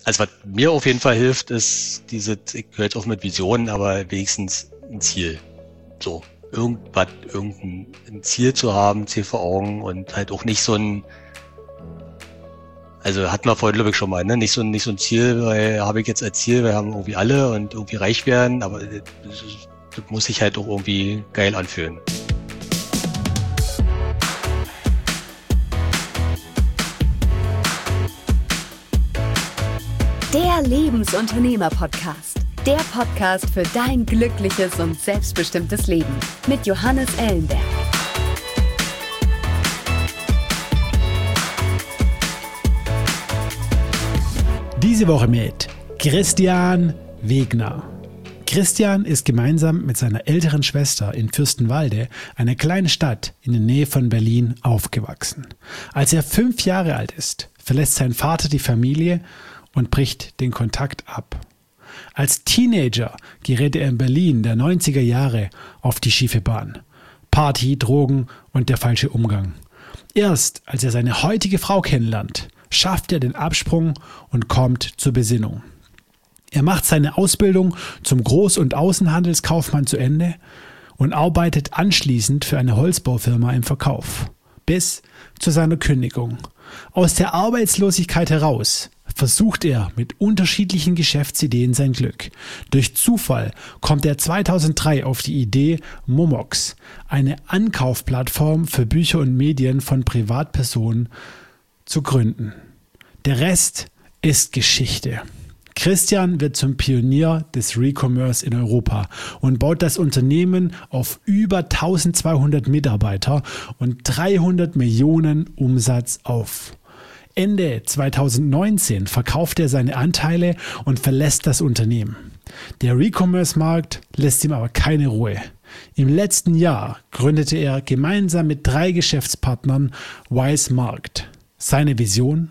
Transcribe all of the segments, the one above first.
Also was mir auf jeden Fall hilft, ist ich höre jetzt auf mit Visionen, aber wenigstens ein Ziel. So, irgendein Ziel zu haben, Ziel vor Augen und halt auch nicht so also hatten wir vorhin, glaube ich, schon mal, ne? Nicht so ein Ziel, weil habe ich jetzt als Ziel, wir haben irgendwie alle und irgendwie reich werden, aber das muss sich halt auch irgendwie geil anfühlen. Der Lebensunternehmer-Podcast. Der Podcast für dein glückliches und selbstbestimmtes Leben mit Johannes Ellenberg. Diese Woche mit Christian Wegner. Christian ist gemeinsam mit seiner älteren Schwester in Fürstenwalde, einer kleinen Stadt in der Nähe von Berlin, aufgewachsen. Als er 5 Jahre alt ist, verlässt sein Vater die Familie und bricht den Kontakt ab. Als Teenager gerät er in Berlin der 90er Jahre auf die schiefe Bahn. Party, Drogen und der falsche Umgang. Erst als er seine heutige Frau kennenlernt, schafft er den Absprung und kommt zur Besinnung. Er macht seine Ausbildung zum Groß- und Außenhandelskaufmann zu Ende und arbeitet anschließend für eine Holzbaufirma im Verkauf. Bis zu seiner Kündigung. Aus der Arbeitslosigkeit heraus versucht er mit unterschiedlichen Geschäftsideen sein Glück. Durch Zufall kommt er 2003 auf die Idee, Momox, eine Ankaufplattform für Bücher und Medien von Privatpersonen, zu gründen. Der Rest ist Geschichte. Christian wird zum Pionier des Recommerce in Europa und baut das Unternehmen auf über 1200 Mitarbeiter und 300 Millionen Umsatz auf. Ende 2019 verkauft er seine Anteile und verlässt das Unternehmen. Der Recommerce-Markt lässt ihm aber keine Ruhe. Im letzten Jahr gründete er gemeinsam mit 3 Geschäftspartnern Wise Markt. Seine Vision: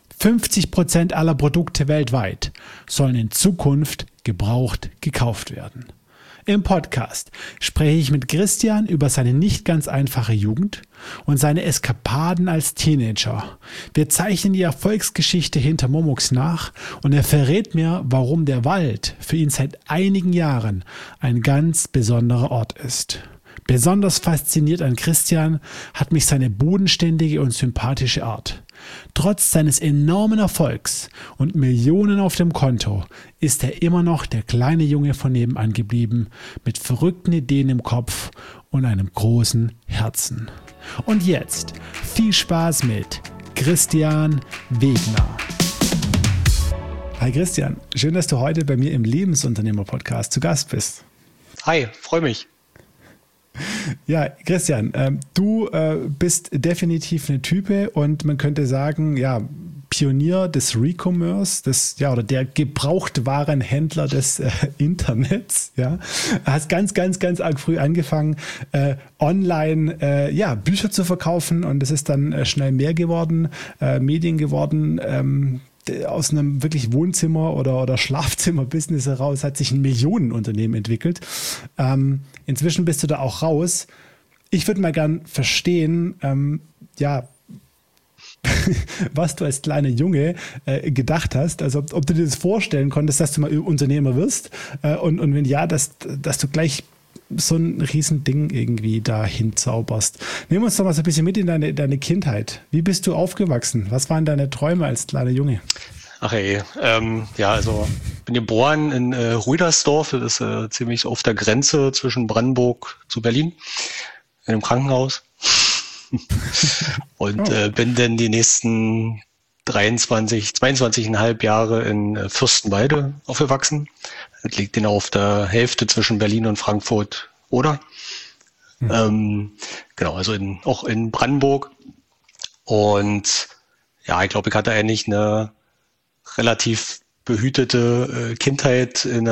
50% aller Produkte weltweit sollen in Zukunft gebraucht gekauft werden. Im Podcast spreche ich mit Christian über seine nicht ganz einfache Jugend und seine Eskapaden als Teenager. Wir zeichnen die Erfolgsgeschichte hinter Momox nach und er verrät mir, warum der Wald für ihn seit einigen Jahren ein ganz besonderer Ort ist. Besonders fasziniert an Christian hat mich seine bodenständige und sympathische Art. Trotz seines enormen Erfolgs und Millionen auf dem Konto ist er immer noch der kleine Junge von nebenan geblieben, mit verrückten Ideen im Kopf und einem großen Herzen. Und jetzt viel Spaß mit Christian Wegner. Hi Christian, schön, dass du heute bei mir im Lebensunternehmer-Podcast zu Gast bist. Hi, freue mich. Ja, Christian, du bist definitiv eine Type und man könnte sagen, ja, Pionier des Recommerce, oder der Gebrauchtwarenhändler des Internets, ja. Hast ganz arg früh angefangen, online, Bücher zu verkaufen und es ist dann schnell mehr geworden, Medien geworden, aus einem wirklich Wohnzimmer- oder Schlafzimmer-Business heraus hat sich ein Millionenunternehmen entwickelt. Inzwischen bist du da auch raus. Ich würde mal gern verstehen, was du als kleiner Junge gedacht hast. Also ob du dir das vorstellen konntest, dass du mal Unternehmer wirst und wenn ja, dass du gleich so ein Riesending irgendwie dahin zauberst. Nimm uns doch mal so ein bisschen mit in deine Kindheit. Wie bist du aufgewachsen? Was waren deine Träume als kleiner Junge? Ach ey, also bin geboren in Ruidersdorf, das ist ziemlich auf der Grenze zwischen Brandenburg zu Berlin, in einem Krankenhaus. Und bin dann die nächsten 22,5 Jahre in Fürstenwalde aufgewachsen. Das liegt genau auf der Hälfte zwischen Berlin und Frankfurt, oder? Genau, also auch in Brandenburg. Und ja, ich glaube, ich hatte eigentlich eine relativ behütete Kindheit in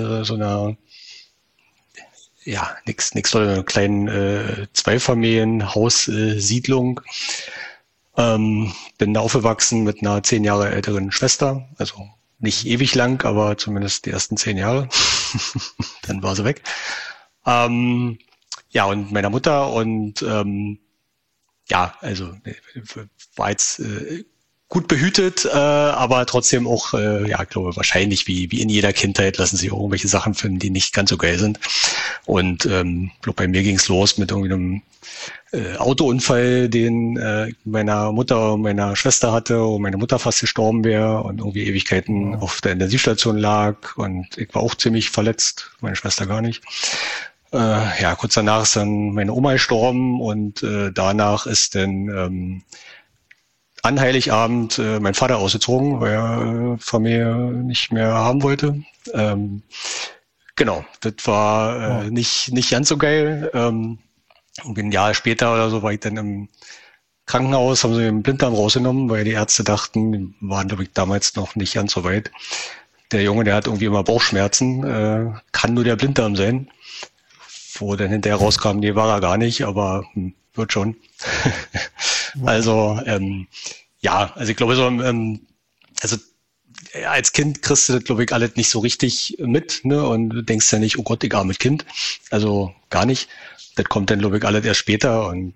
nix Tolles, einer kleinen Zweifamilienhaussiedlung. Bin da aufgewachsen mit einer 10 Jahre älteren Schwester, also nicht ewig lang, aber zumindest die ersten 10 Jahre. Dann war sie weg. Und meiner Mutter und war jetzt gut behütet, aber trotzdem auch, ja, ich glaube, wahrscheinlich wie in jeder Kindheit lassen sich auch irgendwelche Sachen finden, die nicht ganz so geil sind. Und ich glaube, bei mir ging's los mit irgendwie einem Autounfall, den meiner Mutter und meiner Schwester hatte, wo meine Mutter fast gestorben wäre und irgendwie Ewigkeiten auf der Intensivstation lag. Und ich war auch ziemlich verletzt, meine Schwester gar nicht. Ja, kurz danach ist dann meine Oma gestorben und danach ist dann an Heiligabend mein Vater ausgezogen, weil er Familie nicht mehr haben wollte. Genau, das war nicht ganz so geil. Ein Jahr später oder so war ich dann im Krankenhaus, haben sie den Blinddarm rausgenommen, weil die Ärzte dachten, die waren, glaube ich, damals noch nicht ganz so weit. Der Junge, der hat irgendwie immer Bauchschmerzen, kann nur der Blinddarm sein. Wo dann hinterher rauskam, nee, war er gar nicht, aber wird schon. Also, ja, also ich glaube so, also als Kind kriegst du das, glaube ich, alles nicht so richtig mit, ne? Und du denkst ja nicht, oh Gott, ich armes Kind. Also gar nicht. Das kommt dann, glaube ich, alles erst später und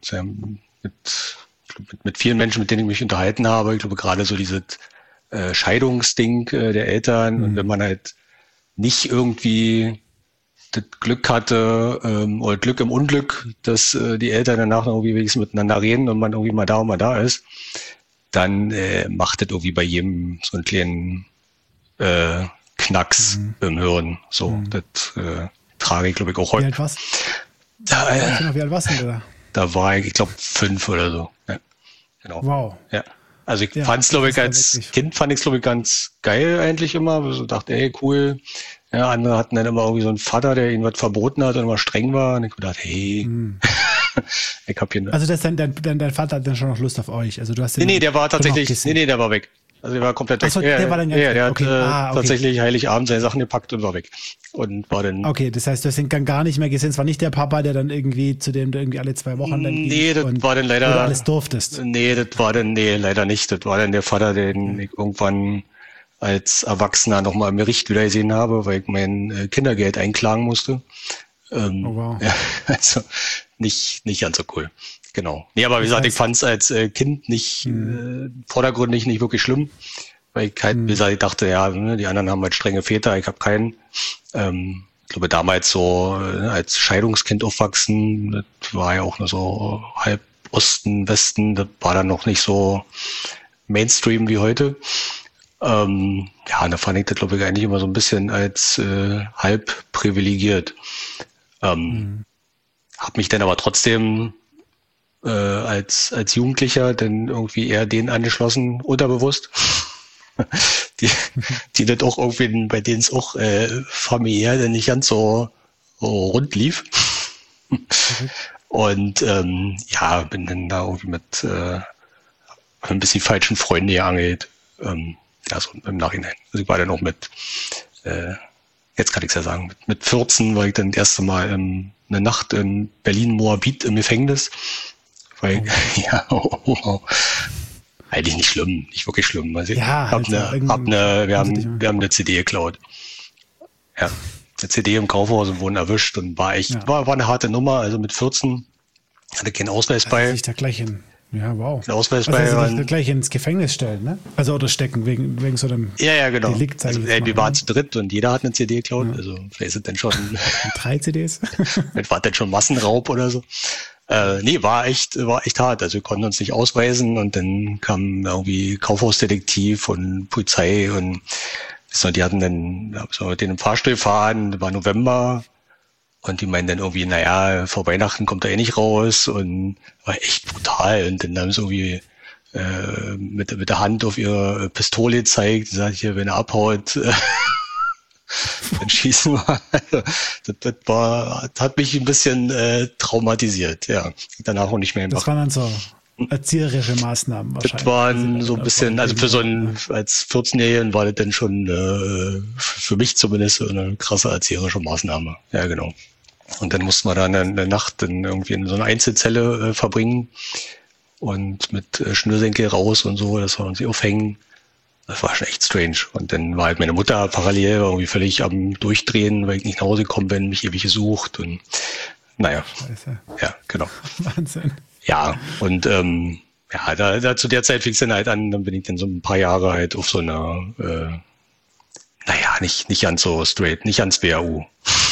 mit vielen Menschen, mit denen ich mich unterhalten habe, ich glaube gerade so dieses Scheidungsding der Eltern und wenn man halt nicht irgendwie das Glück hatte oder Glück im Unglück, dass die Eltern danach noch irgendwie wenigstens miteinander reden und man irgendwie mal da und mal da ist, dann macht das irgendwie bei jedem so einen kleinen Knacks im Hirn. So, das trage ich, glaube ich, auch heute. Wie alt warst du? Wie alt warst du da? Da war ich glaube 5 oder so. Ja, genau. Wow. Ja. Also ich fand es, glaube ich, als Kind fand ich es, glaube ich, ganz geil eigentlich immer. Also dachte, ey, cool. Ja, andere hatten dann immer irgendwie so einen Vater, der ihnen was verboten hat und immer streng war. Und ich dachte, hey, ich hab hier... Also dein Vater hat dann schon noch Lust auf euch? Also du hast Nee, der war tatsächlich... Nee, der war weg. Also der war komplett weg. Ach so, der war dann ganz weg. Der hat okay. tatsächlich Heiligabend seine Sachen gepackt und war weg. Und war dann... Okay, das heißt, du hast ihn dann gar nicht mehr gesehen. Es war nicht der Papa, der dann irgendwie, zu dem du irgendwie alle 2 Wochen dann Nee, das war dann leider... Oder alles durftest. Nee, das war dann... Nee, leider nicht. Das war dann der Vater, den ich irgendwann als Erwachsener nochmal im Gericht wieder gesehen habe, weil ich mein Kindergeld einklagen musste. Oh, wow. Ja, also nicht ganz so cool. Genau. Nee, aber wie gesagt, ich fand es als Kind nicht vordergründig nicht wirklich schlimm, weil ich halt, wie gesagt, ich dachte, ja, die anderen haben halt strenge Väter, ich habe keinen. Ich glaube, damals so als Scheidungskind aufwachsen, das war ja auch nur so halb Osten, Westen, das war dann noch nicht so Mainstream wie heute. Ja, und da fand ich das, glaube ich, eigentlich immer so ein bisschen als halb privilegiert. Hab mich dann aber trotzdem als Jugendlicher dann irgendwie eher denen angeschlossen, unterbewusst, die das auch irgendwie, bei denen es auch familiär dann nicht ganz so rund lief. Und ja, bin dann da irgendwie mit ein bisschen falschen Freunden geangelt. Ja, so im Nachhinein. Also ich war dann auch mit, jetzt kann ich es ja sagen, mit 14 war ich dann das erste Mal eine Nacht in Berlin-Moabit im Gefängnis. Weil, eigentlich nicht schlimm, nicht wirklich schlimm. Also wir haben eine CD geklaut. Ja, eine CD im Kaufhaus und wurden erwischt und war eine harte Nummer. Also mit 14 hatte keinen Ausweis bei. Ich da gleich Ja, wow. Den Ausweis also gleich ins Gefängnis stellen, ne? Also oder stecken wegen so einem genau. Delikt. Also, wir waren zu dritt und jeder hat eine CD geklaut. Ja. Also vielleicht sind dann schon 3 CDs. War dann schon Massenraub oder so. Nee, war echt hart. Also wir konnten uns nicht ausweisen und dann kam irgendwie Kaufhausdetektiv und Polizei und die hatten dann so mit denen im Fahrstuhl fahren, war November. Und die meinen dann irgendwie, naja, vor Weihnachten kommt er eh nicht raus und war echt brutal. Und dann haben sie irgendwie mit der Hand auf ihre Pistole gezeigt, sagt hier, wenn er abhaut, dann schießen wir. Das hat mich ein bisschen traumatisiert, ja. Danach auch nicht mehr gemacht. Das waren dann so erzieherische Maßnahmen wahrscheinlich. Das waren so ein bisschen, also für so einen, als 14-Jährigen war das dann schon für mich zumindest so eine krasse erzieherische Maßnahme. Ja, genau. Und dann mussten wir dann eine Nacht dann irgendwie in so einer Einzelzelle verbringen und mit Schnürsenkel raus und so, dass wir uns aufhängen. Das war schon echt strange. Und dann war halt meine Mutter parallel irgendwie völlig am Durchdrehen, weil ich nicht nach Hause gekommen bin, mich ewig gesucht und naja. Scheiße. Ja, genau. Wahnsinn. Ja, und ja, da zu der Zeit fing es dann halt an, dann bin ich dann so ein paar Jahre halt auf so einer, naja, nicht ganz so straight, nicht ans WHU.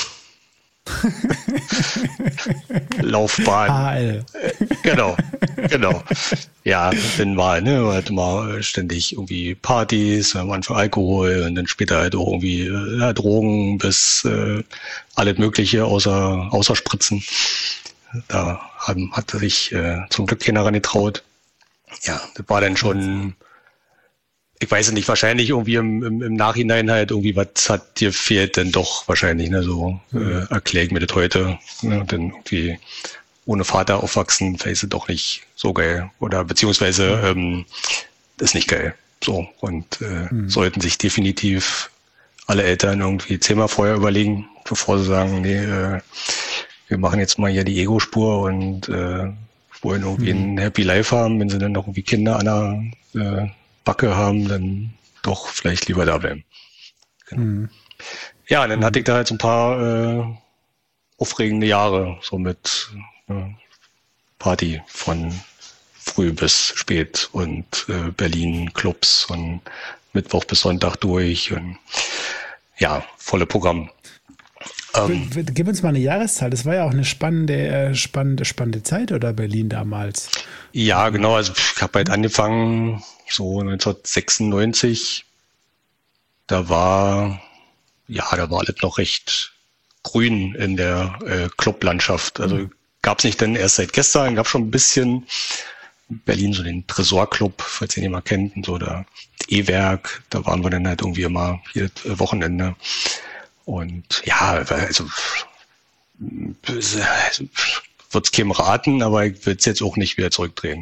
Laufbahn. HL. Genau. Ja, dann hatte mal ständig irgendwie Partys, am Anfang Alkohol und dann später halt auch irgendwie Drogen bis alles Mögliche außer Spritzen. Da hatte sich zum Glück keiner ran getraut. Ja, das war dann schon, ich weiß nicht, wahrscheinlich irgendwie im Nachhinein halt irgendwie, was hat dir fehlt denn doch wahrscheinlich, ne, so erkläre ich mir das heute, ne, denn irgendwie ohne Vater aufwachsen, vielleicht ist es doch nicht so geil oder beziehungsweise ist nicht geil, so und sollten sich definitiv alle Eltern irgendwie 10-mal vorher überlegen, bevor sie sagen, nee, wir machen jetzt mal hier die Ego-Spur und wollen irgendwie ein Happy Life haben, wenn sie dann noch irgendwie Kinder an der Backe haben, dann doch vielleicht lieber da bleiben. Genau. Ja, und dann hatte ich da halt so ein paar aufregende Jahre, so mit Party von früh bis spät und Berlin Clubs und Mittwoch bis Sonntag durch und ja, volle Programm. Gib uns mal eine Jahreszahl. Das war ja auch eine spannende Zeit, oder Berlin damals? Ja, genau. Also ich habe halt angefangen so 1996. Da war alles noch recht grün in der Clublandschaft. Also gab es nicht denn erst seit gestern, gab schon ein bisschen in Berlin so den Tresorclub, falls ihr den mal kennt, und so der E-Werk. Da waren wir dann halt irgendwie immer jedes Wochenende. Und ja, also würde es keinem raten, aber ich würde es jetzt auch nicht wieder zurückdrehen.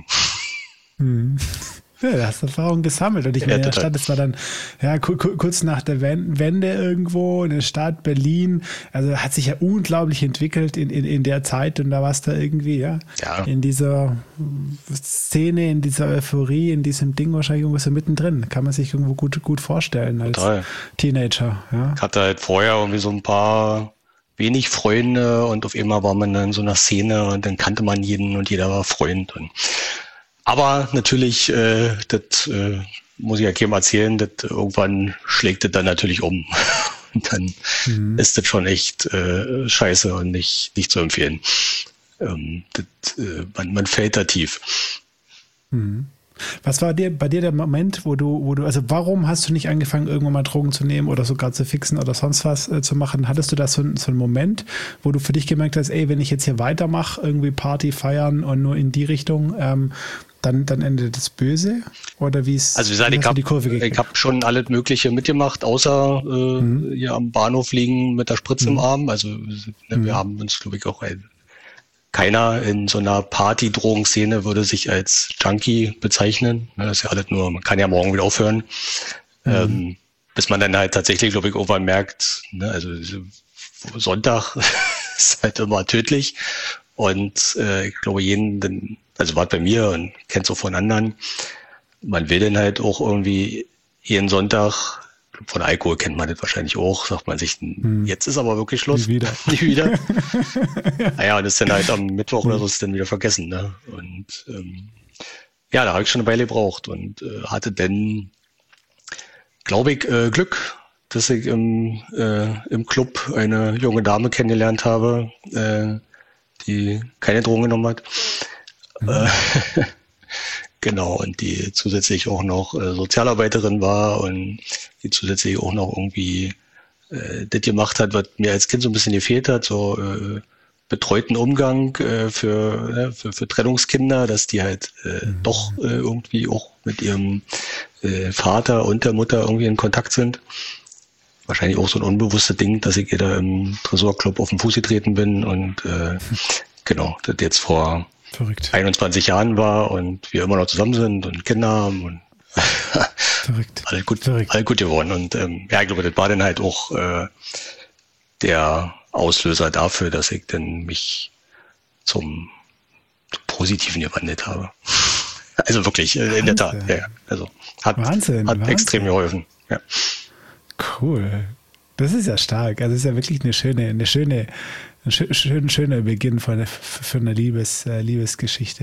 Ja, da hast du Erfahrung gesammelt. Und ich meine, in der Stadt, das war dann kurz nach der Wende irgendwo in der Stadt Berlin. Also hat sich ja unglaublich entwickelt in der Zeit. Und da warst du irgendwie, in dieser Szene, in dieser Euphorie, in diesem Ding wahrscheinlich irgendwo so mittendrin. Kann man sich irgendwo gut vorstellen als Teenager. Ja. Ich hatte halt vorher irgendwie so ein paar wenig Freunde und auf einmal war man dann in so einer Szene und dann kannte man jeden und jeder war Freund. Aber natürlich, das muss ich ja keinem erzählen, das irgendwann schlägt das dann natürlich um. Und dann ist das schon echt scheiße und nicht zu empfehlen. Man fällt da tief. Was war bei dir der Moment, wo du, also warum hast du nicht angefangen, irgendwann mal Drogen zu nehmen oder sogar zu fixen oder sonst was zu machen? Hattest du da so einen Moment, wo du für dich gemerkt hast, ey, wenn ich jetzt hier weitermache, irgendwie Party feiern und nur in die Richtung, dann endet das böse? Oder wie ist also wie gesagt, ich habe schon alles Mögliche mitgemacht, außer hier am Bahnhof liegen mit der Spritze im Arm. Also wir haben uns, glaube ich, auch keiner in so einer Party-Drogenszene würde sich als Junkie bezeichnen. Das ist ja alles nur, man kann ja morgen wieder aufhören. Bis man dann halt tatsächlich, glaube ich, irgendwann merkt, ne, also Sonntag ist halt immer tödlich. Und ich glaube, also war bei mir und kenn's auch von anderen, man will dann halt auch irgendwie jeden Sonntag, von Alkohol kennt man das wahrscheinlich auch, sagt man sich, jetzt ist aber wirklich Schluss. Nie wieder. Naja, und ist dann halt am Mittwoch oder so ist dann wieder vergessen. Ne? Und da habe ich schon eine Weile gebraucht und hatte dann, glaube ich, Glück, dass ich im Club eine junge Dame kennengelernt habe, die keine Drogen genommen hat. Genau, und die zusätzlich auch noch Sozialarbeiterin war und die zusätzlich auch noch irgendwie das gemacht hat, was mir als Kind so ein bisschen gefehlt hat, so betreuten Umgang für Trennungskinder, dass die halt doch irgendwie auch mit ihrem Vater und der Mutter irgendwie in Kontakt sind. Wahrscheinlich auch so ein unbewusstes Ding, dass ich ihr da im Tresorclub auf den Fuß getreten bin und genau, das jetzt vor 21 Jahren war und wir immer noch zusammen sind und Kinder haben und alles gut geworden. Und ich glaube, das war dann halt auch der Auslöser dafür, dass ich dann mich zum Positiven gewandelt habe. Also wirklich, in der Tat. Ja. Also hat extrem geholfen. Ja. Cool. Das ist ja stark. Also es ist ja wirklich ein schöner Beginn für eine Liebesgeschichte.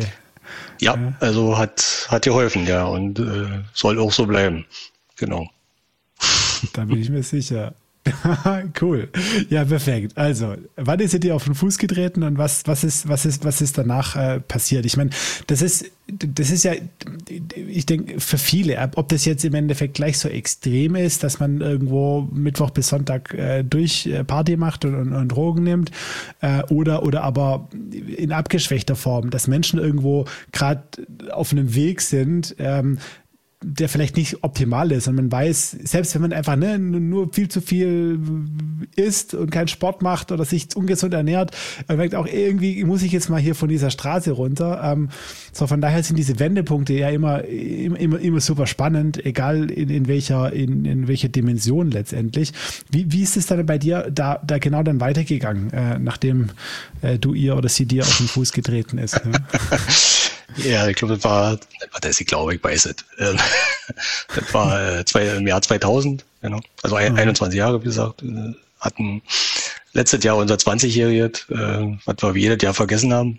Ja, also hat geholfen, ja, und soll auch so bleiben. Genau. Da bin ich mir sicher. Cool. Ja, perfekt. Also, wann ist ihr dir auf den Fuß getreten und was ist danach passiert? Ich meine, das ist ja, ich denke, für viele, ob das jetzt im Endeffekt gleich so extrem ist, dass man irgendwo Mittwoch bis Sonntag durch Party macht und Drogen nimmt, oder aber in abgeschwächter Form, dass Menschen irgendwo gerade auf einem Weg sind, der vielleicht nicht optimal ist und man weiß, selbst wenn man einfach nur viel zu viel isst und keinen Sport macht oder sich ungesund ernährt, man merkt auch, irgendwie muss ich jetzt mal hier von dieser Straße runter. So, von daher sind diese Wendepunkte ja immer super spannend, egal in welcher Dimension letztendlich. Wie ist es dann bei dir da genau dann weitergegangen, nachdem du ihr oder sie dir auf den Fuß getreten ist? Ne? Ja, ich glaube, ich weiß es. Das war im Jahr 2000, genau. Also 21 Jahre, wie gesagt. Hatten letztes Jahr unser 20-Jähriges, was wir jedes Jahr vergessen haben.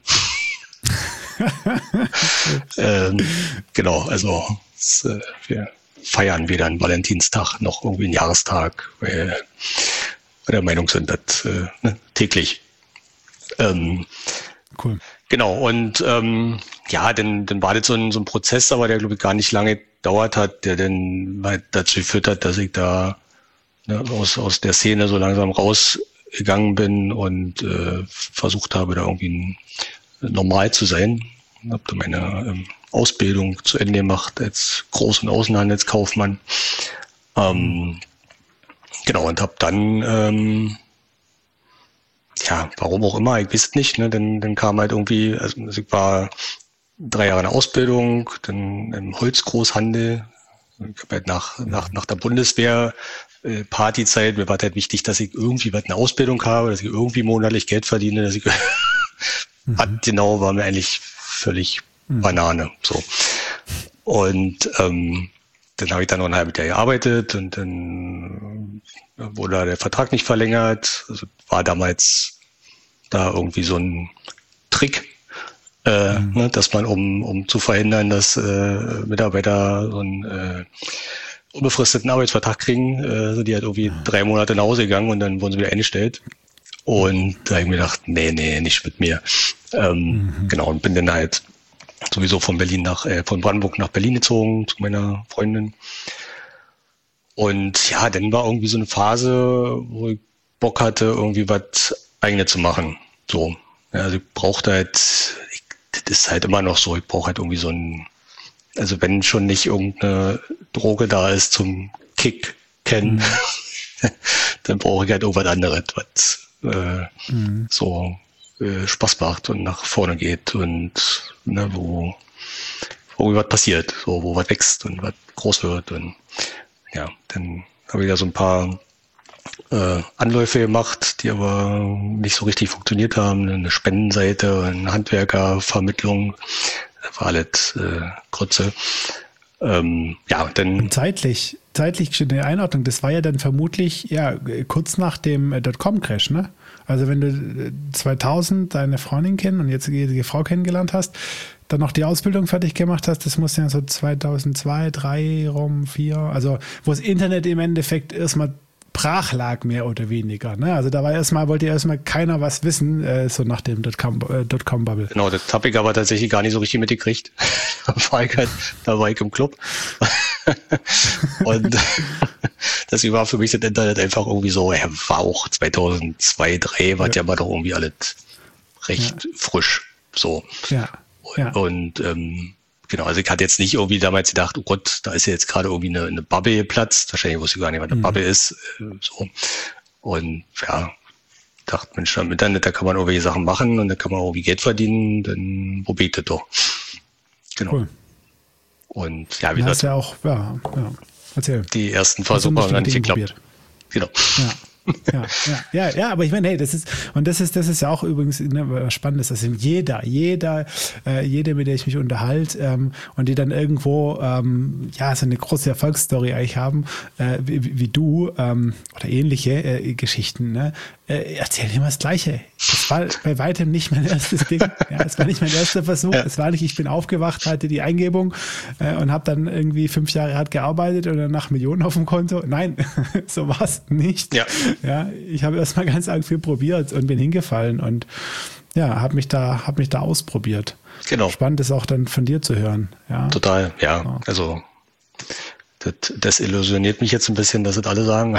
Genau, also wir feiern weder einen Valentinstag noch irgendwie einen Jahrestag, weil wir der Meinung sind, dass täglich. Cool. Genau, und dann war das so ein Prozess, aber der, glaube ich, gar nicht lange gedauert hat, der dann halt dazu geführt hat, dass ich da aus der Szene so langsam rausgegangen bin und versucht habe, da irgendwie normal zu sein. Ich habe da meine Ausbildung zu Ende gemacht als Groß- und Außenhandelskaufmann. Genau, und habe dann warum auch immer, ich weiß es nicht, ne? Dann kam halt irgendwie, also ich war 3 Jahre in der Ausbildung, dann im Holzgroßhandel. Ich habe halt nach der Bundeswehr Partyzeit, mir war halt wichtig, dass ich irgendwie was eine Ausbildung habe, dass ich irgendwie monatlich Geld verdiene, dass ich genau, war mir eigentlich völlig Banane. So. Und dann habe ich dann noch ein halbes Jahr gearbeitet und dann wurde der Vertrag nicht verlängert. Also war damals da irgendwie so ein Trick, dass man, um zu verhindern, dass Mitarbeiter so einen unbefristeten Arbeitsvertrag kriegen, sind die halt irgendwie 3 Monate nach Hause gegangen und dann wurden sie wieder eingestellt. Und da habe ich mir gedacht, nee, nicht mit mir. Genau, und bin dann halt sowieso von Brandenburg nach Berlin gezogen zu meiner Freundin. Und ja, dann war irgendwie so eine Phase, wo ich Bock hatte, irgendwie was Eigenes zu machen. So. Ja, also ich brauchte halt, das ist halt immer noch so, ich brauche halt irgendwie so also wenn schon nicht irgendeine Droge da ist zum Kick kennen, dann brauche ich halt irgendwas anderes, was so Spaß macht und nach vorne geht und wo was passiert, so, wo was wächst und was groß wird. Und ja, dann habe ich da so ein paar Anläufe gemacht, die aber nicht so richtig funktioniert haben. Eine Spendenseite, eine Handwerkervermittlung, das war alles Grütze. Dann und zeitlich eine Einordnung, das war ja dann vermutlich kurz nach dem Dotcom-Crash, ne? Also wenn du 2000 deine Freundin kennen und jetzt die Frau kennengelernt hast, dann noch die Ausbildung fertig gemacht hast, das muss ja so 2002, 3 rum, 4, also wo das Internet im Endeffekt erstmal brach lag, mehr oder weniger. Ne? Also da wollte erstmal keiner was wissen, so nach dem Dotcom-Bubble. Genau, das habe ich aber tatsächlich gar nicht so richtig mitgekriegt. Da war ich im Club. Und das war für mich das Internet einfach irgendwie so, war auch 2002, 2003, war ja aber doch irgendwie alles recht frisch. So. Ja. Und genau, also ich hatte jetzt nicht irgendwie damals gedacht, oh Gott, da ist ja jetzt gerade irgendwie eine Bubble geplatzt. Wahrscheinlich wusste ich gar nicht, was eine Bubble ist. So. Und ja, dachte, Mensch, im Internet, da kann man irgendwelche Sachen machen und da kann man irgendwie Geld verdienen, dann probiert das doch. Genau. Cool. Und ja, wie gesagt, ja auch, erzähl. Die ersten Versuche haben nicht geklappt. Genau. Ja, aber ich meine, hey, das ist ja auch übrigens was Spannendes, dass jeder, mit der ich mich unterhalte, und die dann irgendwo, so eine große Erfolgsstory eigentlich haben, wie du, oder ähnliche Geschichten, ne? Erzähl dir mal das Gleiche. Das war bei weitem nicht mein erstes Ding. Ja, es war nicht mein erster Versuch. Es war nicht, ich bin aufgewacht, hatte die Eingebung und habe dann irgendwie 5 Jahre hart gearbeitet und danach Millionen auf dem Konto. Nein, so war es nicht. Ja, ich habe erstmal ganz arg viel probiert und bin hingefallen und ja, habe mich da ausprobiert. Genau. Spannend ist auch dann von dir zu hören. Ja. Total, ja. Also das illusioniert mich jetzt ein bisschen, dass es alle sagen.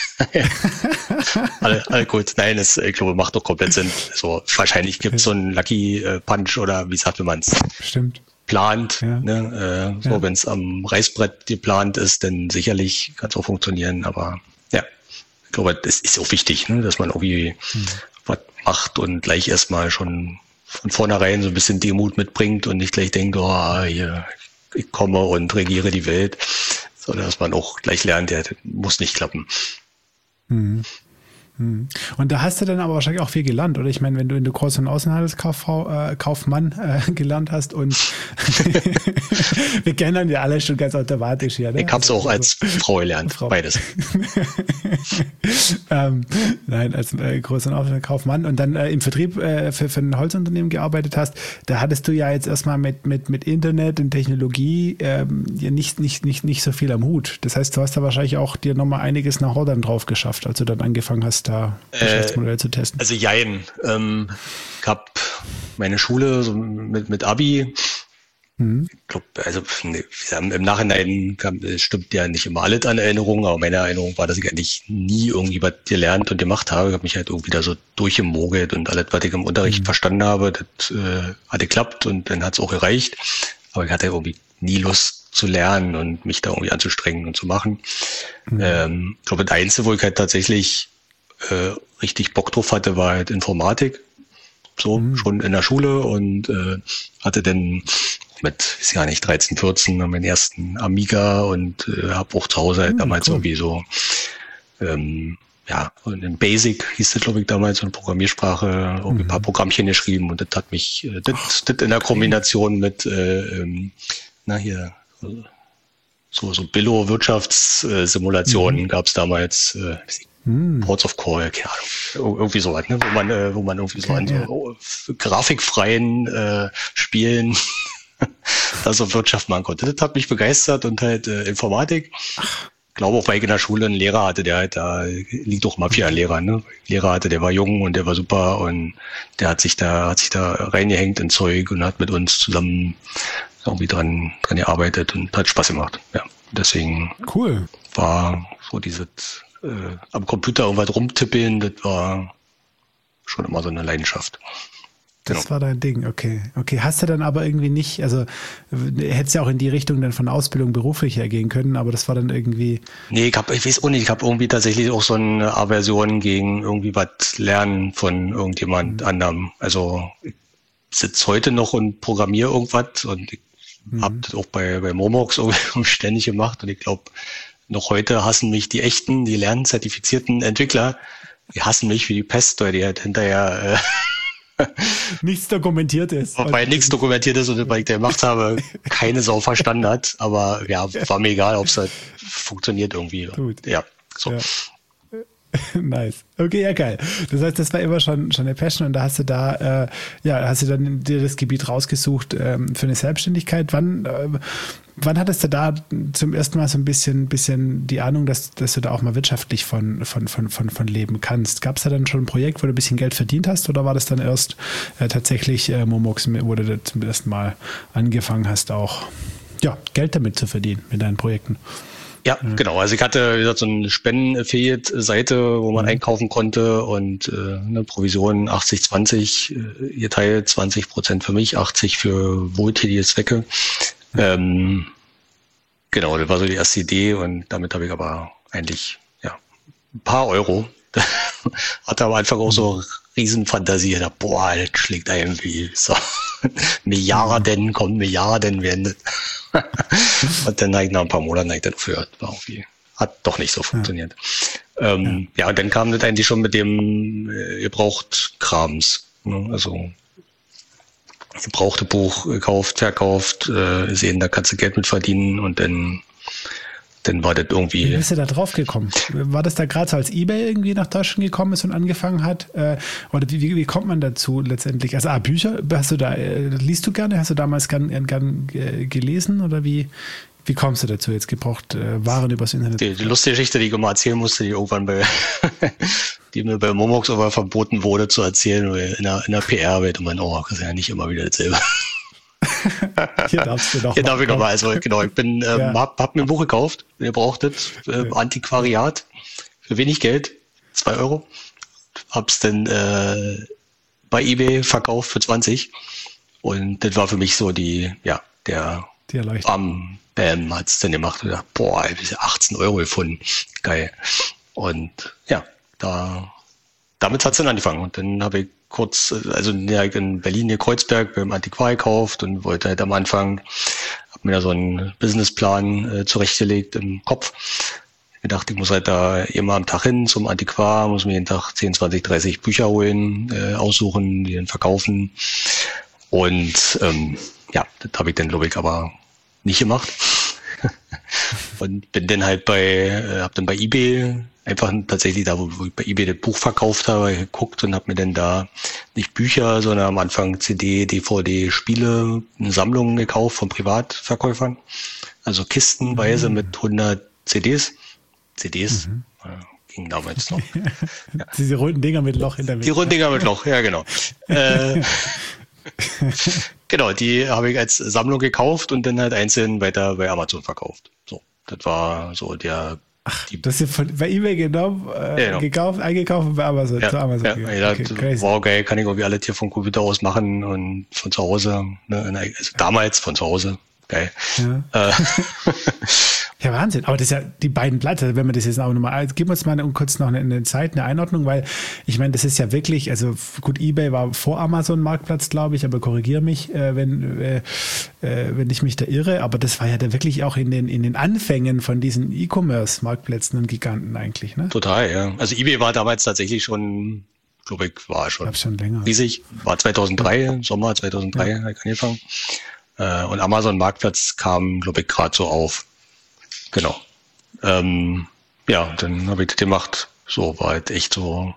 alle gut. Nein, ich glaube, macht doch komplett Sinn. Also wahrscheinlich gibt es so einen Lucky Punch oder wie sagt man es? Stimmt. Plant. Ja. Ne? So, wenn es am Reißbrett geplant ist, dann sicherlich kann es auch funktionieren. Aber ja, ich glaube, das ist auch wichtig, ne? Dass man irgendwie was macht und gleich erstmal schon von vornherein so ein bisschen Demut mitbringt und nicht gleich denkt, hier, ich komme und regiere die Welt, sondern dass man auch gleich lernt, das muss nicht klappen. Mhm. Und da hast du dann aber wahrscheinlich auch viel gelernt, oder? Ich meine, wenn du in der Groß- und Außenhandelskaufmann gelernt hast und wir kennen ja alle schon ganz automatisch hier. Ne? Ich habe es auch als Frau gelernt, beides. Nein, als Groß- und Außenhandelskaufmann und dann im Vertrieb für ein Holzunternehmen gearbeitet hast, da hattest du ja jetzt erstmal mit Internet und Technologie ja nicht so viel am Hut. Das heißt, du hast da wahrscheinlich auch dir nochmal einiges Know-how dann drauf geschafft, als du dann angefangen hast, da Geschäftsmodelle zu testen. Also jein. Ich habe meine Schule so mit Abi. Ich glaube, also im Nachhinein stimmt ja nicht immer alles an Erinnerungen, aber meine Erinnerung war, dass ich eigentlich nie irgendwie was gelernt und gemacht habe. Ich habe mich halt irgendwie da so durchgemogelt und alles, was ich im Unterricht verstanden habe, das hat geklappt und dann hat es auch gereicht. Aber ich hatte irgendwie nie Lust zu lernen und mich da irgendwie anzustrengen und zu machen. Ich glaube, das Einzige, wo ich halt tatsächlich richtig Bock drauf hatte, war halt Informatik. So, schon in der Schule und hatte dann mit, weiß gar nicht, 13, 14 meinen ersten Amiga und habe auch zu Hause halt damals irgendwie so, und in Basic hieß das, glaube ich, damals, so eine Programmiersprache, irgendwie ein paar Programmchen geschrieben und das hat mich, das in der Kombination mit, so Billo-Wirtschaftssimulationen gab es damals, Ports of Call, keine Ahnung, irgendwie so was, ne? wo man irgendwie so an so grafikfreien Spielen da so Wirtschaft machen konnte. Das hat mich begeistert und halt Informatik. Ich glaube auch, weil ich in der Schule einen Lehrer hatte, der halt da, liegt doch mal viel an Lehrern, ne? Lehrer hatte, der war jung und der war super und der hat sich da reingehängt in Zeug und hat mit uns zusammen irgendwie dran gearbeitet und hat Spaß gemacht. Ja, deswegen war so dieses am Computer irgendwas rumtippeln, das war schon immer so eine Leidenschaft. Das war dein Ding, okay. Okay, hast du dann aber irgendwie nicht, also hättest ja auch in die Richtung dann von Ausbildung beruflich hergehen können, aber das war dann irgendwie... Nee, ich weiß auch nicht, ich habe irgendwie tatsächlich auch so eine Aversion gegen irgendwie was lernen von irgendjemand anderem. Also ich sitze heute noch und programmiere irgendwas und ich habe das auch bei Momox irgendwie ständig gemacht und ich glaube, noch heute hassen mich die echten, die lernzertifizierten Entwickler, die hassen mich wie die Pest, weil die halt hinterher nichts dokumentiert ist. Weil nichts dokumentiert ist und weil ich da gemacht habe, keine Sau verstanden hat, aber ja, war mir egal, ob es halt funktioniert irgendwie. Gut. Ja, so. Ja. Nice. Okay, ja, geil. Das heißt, das war immer schon eine Passion und da hast du hast du dann dir das Gebiet rausgesucht für eine Selbstständigkeit. Wann hattest du da zum ersten Mal so ein bisschen die Ahnung, dass du da auch mal wirtschaftlich von leben kannst? Gab es da dann schon ein Projekt, wo du ein bisschen Geld verdient hast oder war das dann erst tatsächlich Momox, wo du zum ersten Mal angefangen hast, auch Geld damit zu verdienen mit deinen Projekten? Ja, genau. Also ich hatte, wie gesagt, so eine Spenden-Affiliate-Seite, wo man einkaufen konnte und eine Provision 80-20 geteilt, 20% für mich, 80 für wohltätige Zwecke. Genau, das war so die erste Idee und damit habe ich aber eigentlich ein paar Euro. Hatte am Anfang auch so Riesenfantasie. Boah, das schlägt irgendwie so Milliarden werden das. Und dann nach ein paar Monaten habe ich das aufgehört. Hat doch nicht so funktioniert. Und dann kam das eigentlich schon mit dem Gebraucht-Krams. Ne? Also gebrauchte Buch gekauft, verkauft, sehen, da kannst du Geld mit verdienen und dann dann war das irgendwie... Wie bist du da drauf gekommen? War das da gerade so, als eBay irgendwie nach Deutschland gekommen ist und angefangen hat? Oder wie kommt man dazu letztendlich? Also Bücher, liest du gerne? Hast du damals gern gelesen? Oder wie kommst du dazu, jetzt gebraucht Waren übers Internet? Die lustige Geschichte, die ich immer erzählen musste, die irgendwann die mir bei Momox aber verboten wurde zu erzählen, weil in der PR-Welt und das ist ja nicht immer wieder dasselbe. Hier darfst du noch. Hier darf ich nochmal. Also genau, ich hab mir ein Buch gekauft, ihr brauchtet, Antiquariat, für wenig Geld, 2 Euro. Hab's dann bei eBay verkauft für 20. Und das war für mich so der Bam hat's dann gemacht. Und ich dachte, boah, ich habe 18 Euro gefunden. Geil. Und ja, damit hat's dann angefangen. Und dann habe ich in Berlin hier Kreuzberg beim Antiquar gekauft und wollte halt am Anfang, habe mir da so einen Businessplan zurechtgelegt im Kopf. Ich gedacht, ich muss halt da immer am Tag hin zum Antiquar, muss mir jeden Tag 10, 20, 30 Bücher holen, aussuchen, die dann verkaufen. Und das habe ich dann, glaube ich, aber nicht gemacht. Und bin dann halt habe dann bei eBay einfach tatsächlich da, wo ich bei eBay das Buch verkauft habe, geguckt und habe mir dann da nicht Bücher, sondern am Anfang CD, DVD, Spiele, eine Sammlung gekauft von Privatverkäufern. Also kistenweise mit 100 CDs. Ging damals noch. Ja. Diese runden Dinger mit Loch in der Mitte. Die runden Dinger mit Loch, ja genau. Genau, die habe ich als Sammlung gekauft und dann halt einzeln weiter bei Amazon verkauft. So, das war so der... das ist bei eBay genommen, gekauft, eingekauft und bei Amazon zu Amazon. Ja, okay, wow, geil, kann ich irgendwie alles hier vom Computer aus machen und von zu Hause, ne, also damals von zu Hause, geil. Ja. Ja, Wahnsinn. Aber das ist ja die beiden Blätter, wenn wir das jetzt auch nochmal, gib uns mal kurz noch eine Zeit, eine Einordnung, weil ich meine, das ist ja wirklich, also gut, eBay war vor Amazon Marktplatz, glaube ich, aber korrigiere mich, wenn ich mich da irre, aber das war ja da wirklich auch in den Anfängen von diesen E-Commerce-Marktplätzen und Giganten eigentlich, ne? Total, ja. Also eBay war damals tatsächlich schon, glaube ich, war schon länger. Riesig, war 2003, Sommer 2003 habe ich angefangen. Und Amazon Marktplatz kam, glaube ich, gerade so auf. Genau. Dann habe ich das gemacht. So, war halt echt so,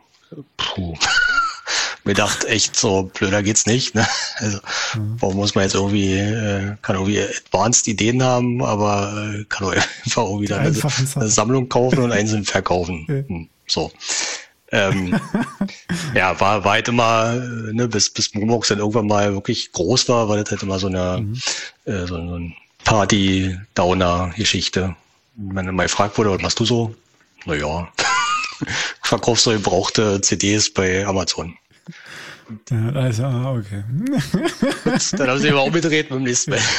mir dachte echt so, blöder geht's nicht, ne? Also, warum muss man jetzt kann irgendwie advanced Ideen haben, aber kann auch einfach irgendwie dann eine Sammlung kaufen und einzeln verkaufen. So. War halt immer, ne, bis Momox dann irgendwann mal wirklich groß war das halt immer so eine Party-Downer-Geschichte. Wenn mal gefragt wurde, was machst du so? Naja, verkaufst du gebrauchte CDs bei Amazon. Ja, also, okay. Dann haben sie immer umgedreht mit dem nächsten Mal.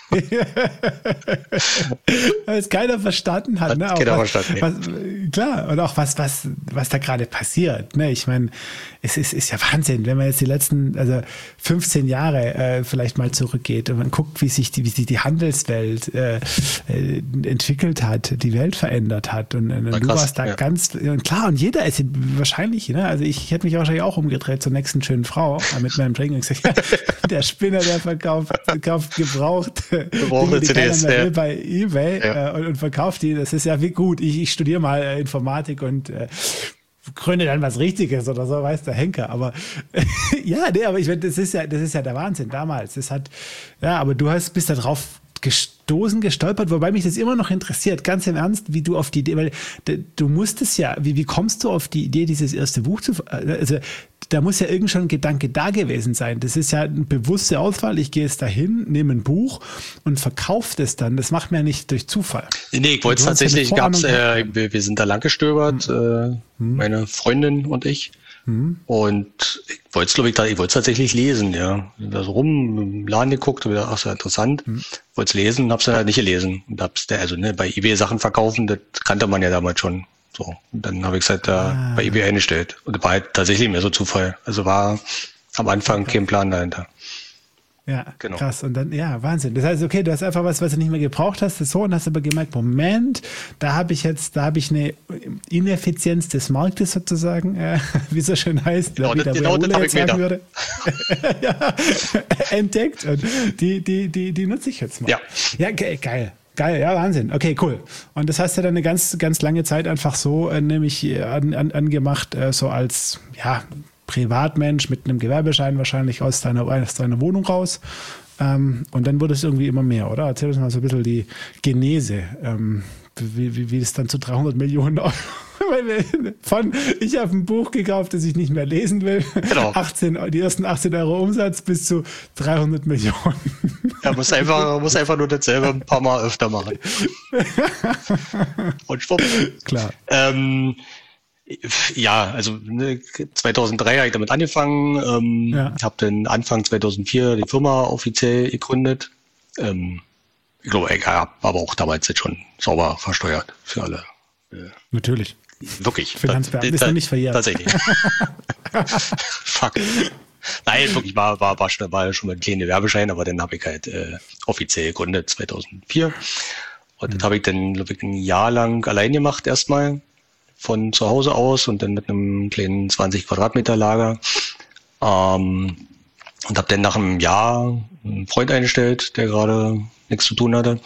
Weil es keiner verstanden hat. Keiner verstanden. Klar, und auch was da gerade passiert. Ne? Ich meine, es ist ja Wahnsinn, wenn man jetzt die letzten 15 Jahre vielleicht mal zurückgeht und man guckt, wie sich die Handelswelt entwickelt hat, die Welt verändert hat. Und du warst da ganz klar, und jeder ist wahrscheinlich, ne? Also ich hätte mich wahrscheinlich auch umgedreht zur nächsten schönen Frau mit meinem Drink und gesagt, der Spinner, der verkauft gebraucht Dinge, die keiner mehr will bei eBay und verkauft die. Das ist ja wie gut. Ich studiere mal Informatik und gründe dann was Richtiges oder so, weiß der Henker. Aber aber ich meine, das ist ja der Wahnsinn damals. Aber du bist da drauf gestolpert, wobei mich das immer noch interessiert, ganz im Ernst, wie du auf die Idee, weil du musstest ja, wie kommst du auf die Idee, dieses erste Buch also da muss ja irgend schon ein Gedanke da gewesen sein. Das ist ja eine bewusste Auswahl. Ich gehe jetzt dahin, nehme ein Buch und verkaufe das dann. Das macht man ja nicht durch Zufall. Nee, ich wollte es tatsächlich, wir sind da lang gestöbert, meine Freundin und ich. Und ich wollte es tatsächlich lesen, ja. Ich da so im Laden geguckt und gedacht, ach, so interessant. Wollte es lesen, hab's dann halt nicht gelesen. Und bei eBay Sachen verkaufen, das kannte man ja damals schon. So. Und dann habe ich es halt da bei eBay eingestellt. Und das war halt tatsächlich mehr so Zufall. Also war am Anfang kein Plan dahinter. Ja, genau. Krass. Und dann, Wahnsinn. Das heißt, okay, du hast einfach was du nicht mehr gebraucht hast, und hast aber gemerkt, Moment, da habe ich eine Ineffizienz des Marktes sozusagen, wie es so schön heißt, genau, das habe ich mir gedacht. Entdeckt. Und die nutze ich jetzt mal. Ja. Ja, geil. Geil, ja, Wahnsinn. Okay, cool. Und das hast du dann eine ganz, ganz lange Zeit einfach so nämlich angemacht, so als Privatmensch mit einem Gewerbeschein wahrscheinlich aus deiner Wohnung raus. Und dann wurde es irgendwie immer mehr, oder? Erzähl uns mal so ein bisschen die Genese, wie es dann zu 300 Millionen Euro ich habe ein Buch gekauft, das ich nicht mehr lesen will. Genau. Die ersten 18 Euro Umsatz bis zu 300 Millionen. Er muss einfach nur dasselbe ein paar Mal öfter machen. Und schwupp. Klar. Also 2003 habe ich damit angefangen. Habe dann Anfang 2004 die Firma offiziell gegründet. Ich glaube, ich habe aber auch damals jetzt schon sauber versteuert für alle. Natürlich. Wirklich. Finanzbeamten ist noch nicht verjährt. Tatsächlich. Fuck. Nein, wirklich war schon mal ein kleiner Werbeschein, aber dann habe ich halt offiziell gegründet 2004. Und das habe ich dann, glaube ich, ein Jahr lang allein gemacht erstmal von zu Hause aus und dann mit einem kleinen 20 Quadratmeter Lager. Und habe dann nach einem Jahr einen Freund eingestellt, der gerade nichts zu tun hatte.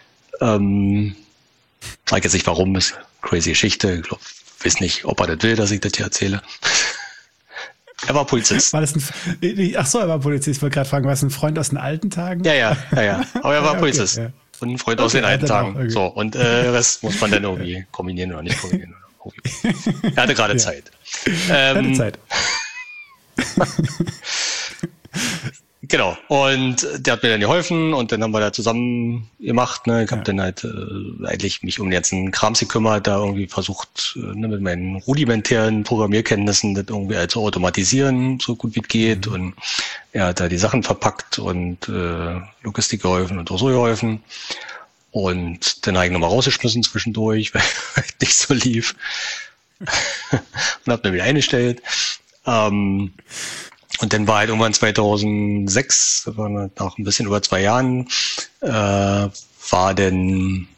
Sag jetzt nicht warum, ist eine crazy Geschichte. Ich glaube, weiß nicht, ob er das will, dass ich das hier erzähle. Er war Polizist. Er war Polizist. Ich wollte gerade fragen, war es ein Freund aus den alten Tagen? Ja. Aber er war Polizist. Okay, ja. Und ein Freund aus den alten Tagen. Okay. So, und Rest muss man dann irgendwie kombinieren oder nicht kombinieren. Er hatte gerade Zeit. Genau. Und der hat mir dann geholfen und dann haben wir da zusammen gemacht. Ne? Ich habe dann halt eigentlich mich um den ganzen Krams gekümmert, da irgendwie versucht, mit meinen rudimentären Programmierkenntnissen das irgendwie halt zu automatisieren, so gut wie es geht. Und er hat da die Sachen verpackt und Logistik geholfen und auch so geholfen. Und dann habe ich nochmal rausgeschmissen zwischendurch, weil es nicht so lief. Und habe mir wieder eingestellt. Und dann war halt irgendwann 2006, das war nach ein bisschen über 2 Jahren, war dann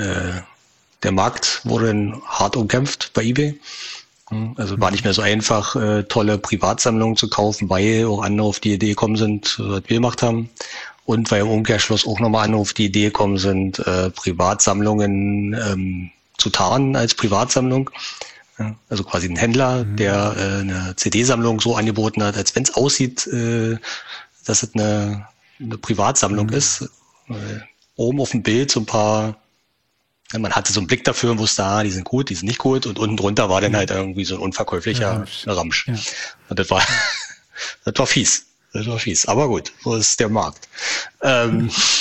der Markt wurde dann hart umkämpft bei eBay. Also war nicht mehr so einfach, tolle Privatsammlungen zu kaufen, weil auch andere auf die Idee gekommen sind, was wir gemacht haben. Und weil im Umkehrschluss auch nochmal andere auf die Idee gekommen sind, Privatsammlungen zu tarnen als Privatsammlung. Also quasi ein Händler, der eine CD-Sammlung so angeboten hat, als wenn es aussieht, dass es eine Privatsammlung ist. Oben auf dem Bild so ein paar, man hatte so einen Blick dafür und wusste, die sind gut, die sind nicht gut. Und unten drunter war dann halt irgendwie so ein unverkäuflicher Ramsch. Ja. Und das war fies. Das war fies. Aber gut, so ist der Markt. Der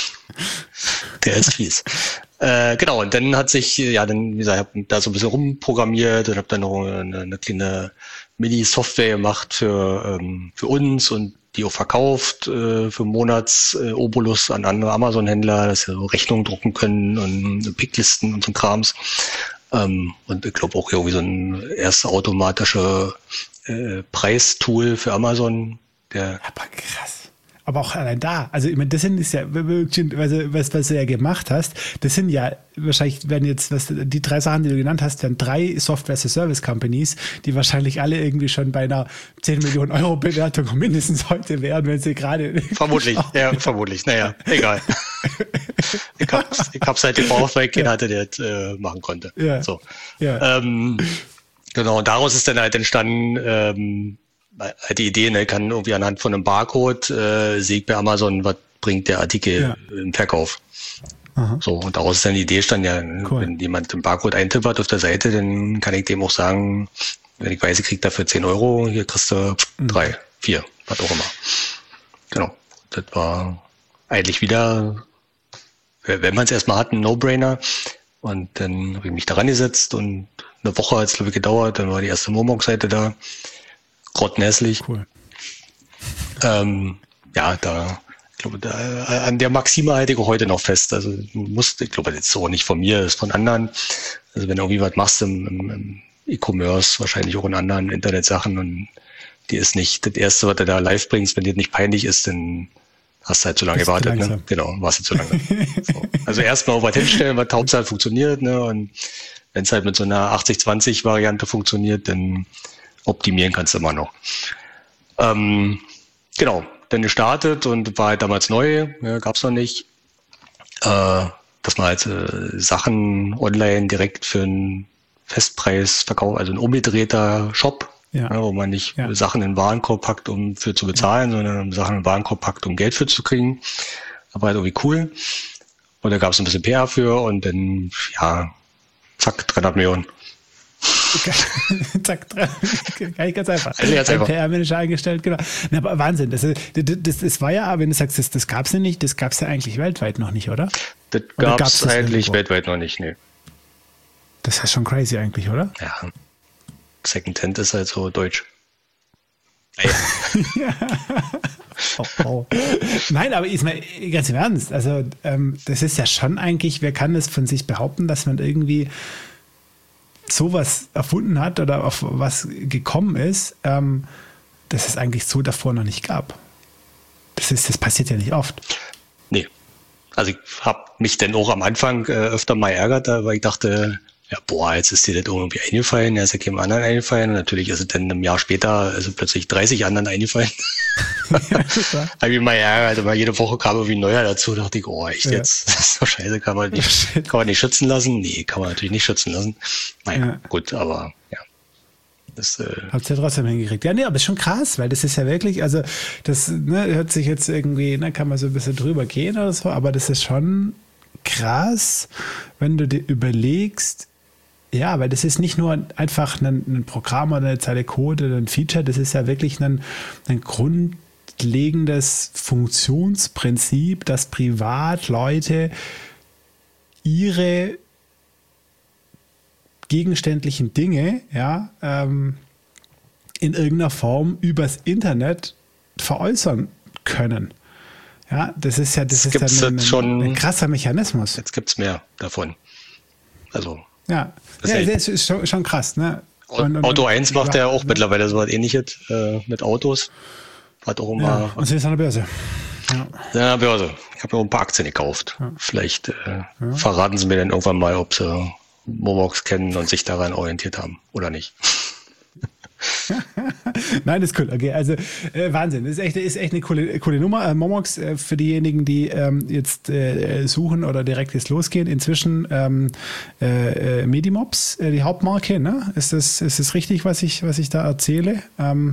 ist fies. Genau, und dann hat sich, wie gesagt, ich habe da so ein bisschen rumprogrammiert und habe dann noch eine kleine Mini-Software gemacht für uns und die auch verkauft für Monats-Obolus an andere Amazon-Händler, dass sie so Rechnungen drucken können und Picklisten und so Krams. Und ich glaube auch irgendwie so ein erstes automatische Preistool für Amazon. Aber krass. Aber auch allein da, also ich meine, das ist ja, was du ja gemacht hast, das sind ja, wahrscheinlich werden jetzt, die 3 Sachen, die du genannt hast, werden 3 Software-as-a-Service-Companies, die wahrscheinlich alle irgendwie schon bei einer 10 Millionen Euro Bewertung mindestens heute wären, wenn sie gerade... Vermutlich, naja, egal. Ich hab's halt gebraucht, weil keiner hatte, der das machen konnte. Ja. So. Ja. Genau, daraus ist dann halt entstanden, die Idee, ne, kann irgendwie anhand von einem Barcode sehe ich bei Amazon, was bringt der Artikel im Verkauf. Aha. So, und daraus ist dann die Idee stand, wenn jemand den Barcode eintippert auf der Seite, dann kann ich dem auch sagen, wenn ich weiß, ich krieg dafür 10 Euro, hier kriegst du 3, 4, was auch immer. Genau. Das war eigentlich wieder, wenn man es erstmal hat, ein No-Brainer. Und dann habe ich mich daran gesetzt und eine Woche hat es, glaube ich, gedauert, dann war die erste Momox-Seite da. Grottenhässlich. Cool. Ich glaube, an der Maxime halte ich auch heute noch fest. Also ich glaube, das ist auch nicht von mir, das ist von anderen. Also wenn du irgendwie was machst im E-Commerce, wahrscheinlich auch in anderen Internetsachen und die ist nicht das Erste, was du da live bringst, wenn dir nicht peinlich ist, dann hast du halt zu lange gewartet. Ne? Genau, warst du zu lange. So. Also erstmal auf was hinstellen, was Hauptsache funktioniert, ne? Und wenn es halt mit so einer 80-20-Variante funktioniert, dann optimieren kannst du immer noch. Genau, dann gestartet und war halt damals neu, gab's noch nicht. dass man halt Sachen online direkt für einen Festpreis verkauft, also ein umgedrehter Shop, wo man nicht Sachen in den Warenkorb packt, um für zu bezahlen, sondern Sachen in den Warenkorb packt, um Geld für zu kriegen. Aber halt irgendwie cool. Und da gab es ein bisschen PR für und dann, zack, 300 Millionen. Zack, ganz einfach. Also ganz einfach. PR-Manager eingestellt, genau. Na, aber Wahnsinn. Das war ja, wenn du sagst, das gab es ja nicht, das gab es ja eigentlich weltweit noch nicht, oder? Das gab es eigentlich weltweit noch nicht, nee. Das ist schon crazy eigentlich, oder? Ja. Secondhand ist halt so deutsch. Ja. Oh. Nein, aber ist mal ganz im Ernst. Also, das ist ja schon eigentlich, wer kann das von sich behaupten, dass man irgendwie sowas erfunden hat oder auf was gekommen ist, dass es eigentlich so davor noch nicht gab. Das passiert ja nicht oft. Nee. Also ich habe mich dann auch am Anfang öfter mal ärgert, weil ich dachte, jetzt ist dir das irgendwie eingefallen, ist ja keinem anderen eingefallen. Und natürlich ist es dann ein Jahr später plötzlich 30 anderen eingefallen. Habe ich mal ärgert, aber jede Woche kam irgendwie ein neuer dazu, dachte ich, echt jetzt? Das ist doch scheiße, kann man nicht schützen lassen? Nee, kann man natürlich nicht schützen lassen. Naja, gut, aber das habt ihr ja trotzdem hingekriegt. Ja, nee, aber ist schon krass, weil das ist ja wirklich, also das hört sich jetzt irgendwie, kann man so ein bisschen drüber gehen oder so, aber das ist schon krass, wenn du dir überlegst, weil das ist nicht nur einfach ein Programm oder eine Zeile Code oder ein Feature, das ist ja wirklich ein grundlegendes Funktionsprinzip, dass Privatleute ihre gegenständlichen Dinge in irgendeiner Form übers Internet veräußern können. Ja, das ist ja ein krasser Mechanismus. Jetzt gibt es mehr davon. Also das ist schon krass. Ne? Auto 1 macht ja auch mittlerweile so was Ähnliches mit Autos. Hat auch immer. Und sie ist an der Börse. Ja, Börse. Ich habe mir auch ein paar Aktien gekauft. Ja. Vielleicht verraten sie mir dann irgendwann mal, ob sie Momox kennen und sich daran orientiert haben oder nicht. Nein, das ist cool. Okay, also Wahnsinn. Das ist echt eine coole Nummer. Momox, für diejenigen, die jetzt suchen oder direkt jetzt losgehen, inzwischen Medimobs, die Hauptmarke, ne? Ist das richtig, was ich da erzähle?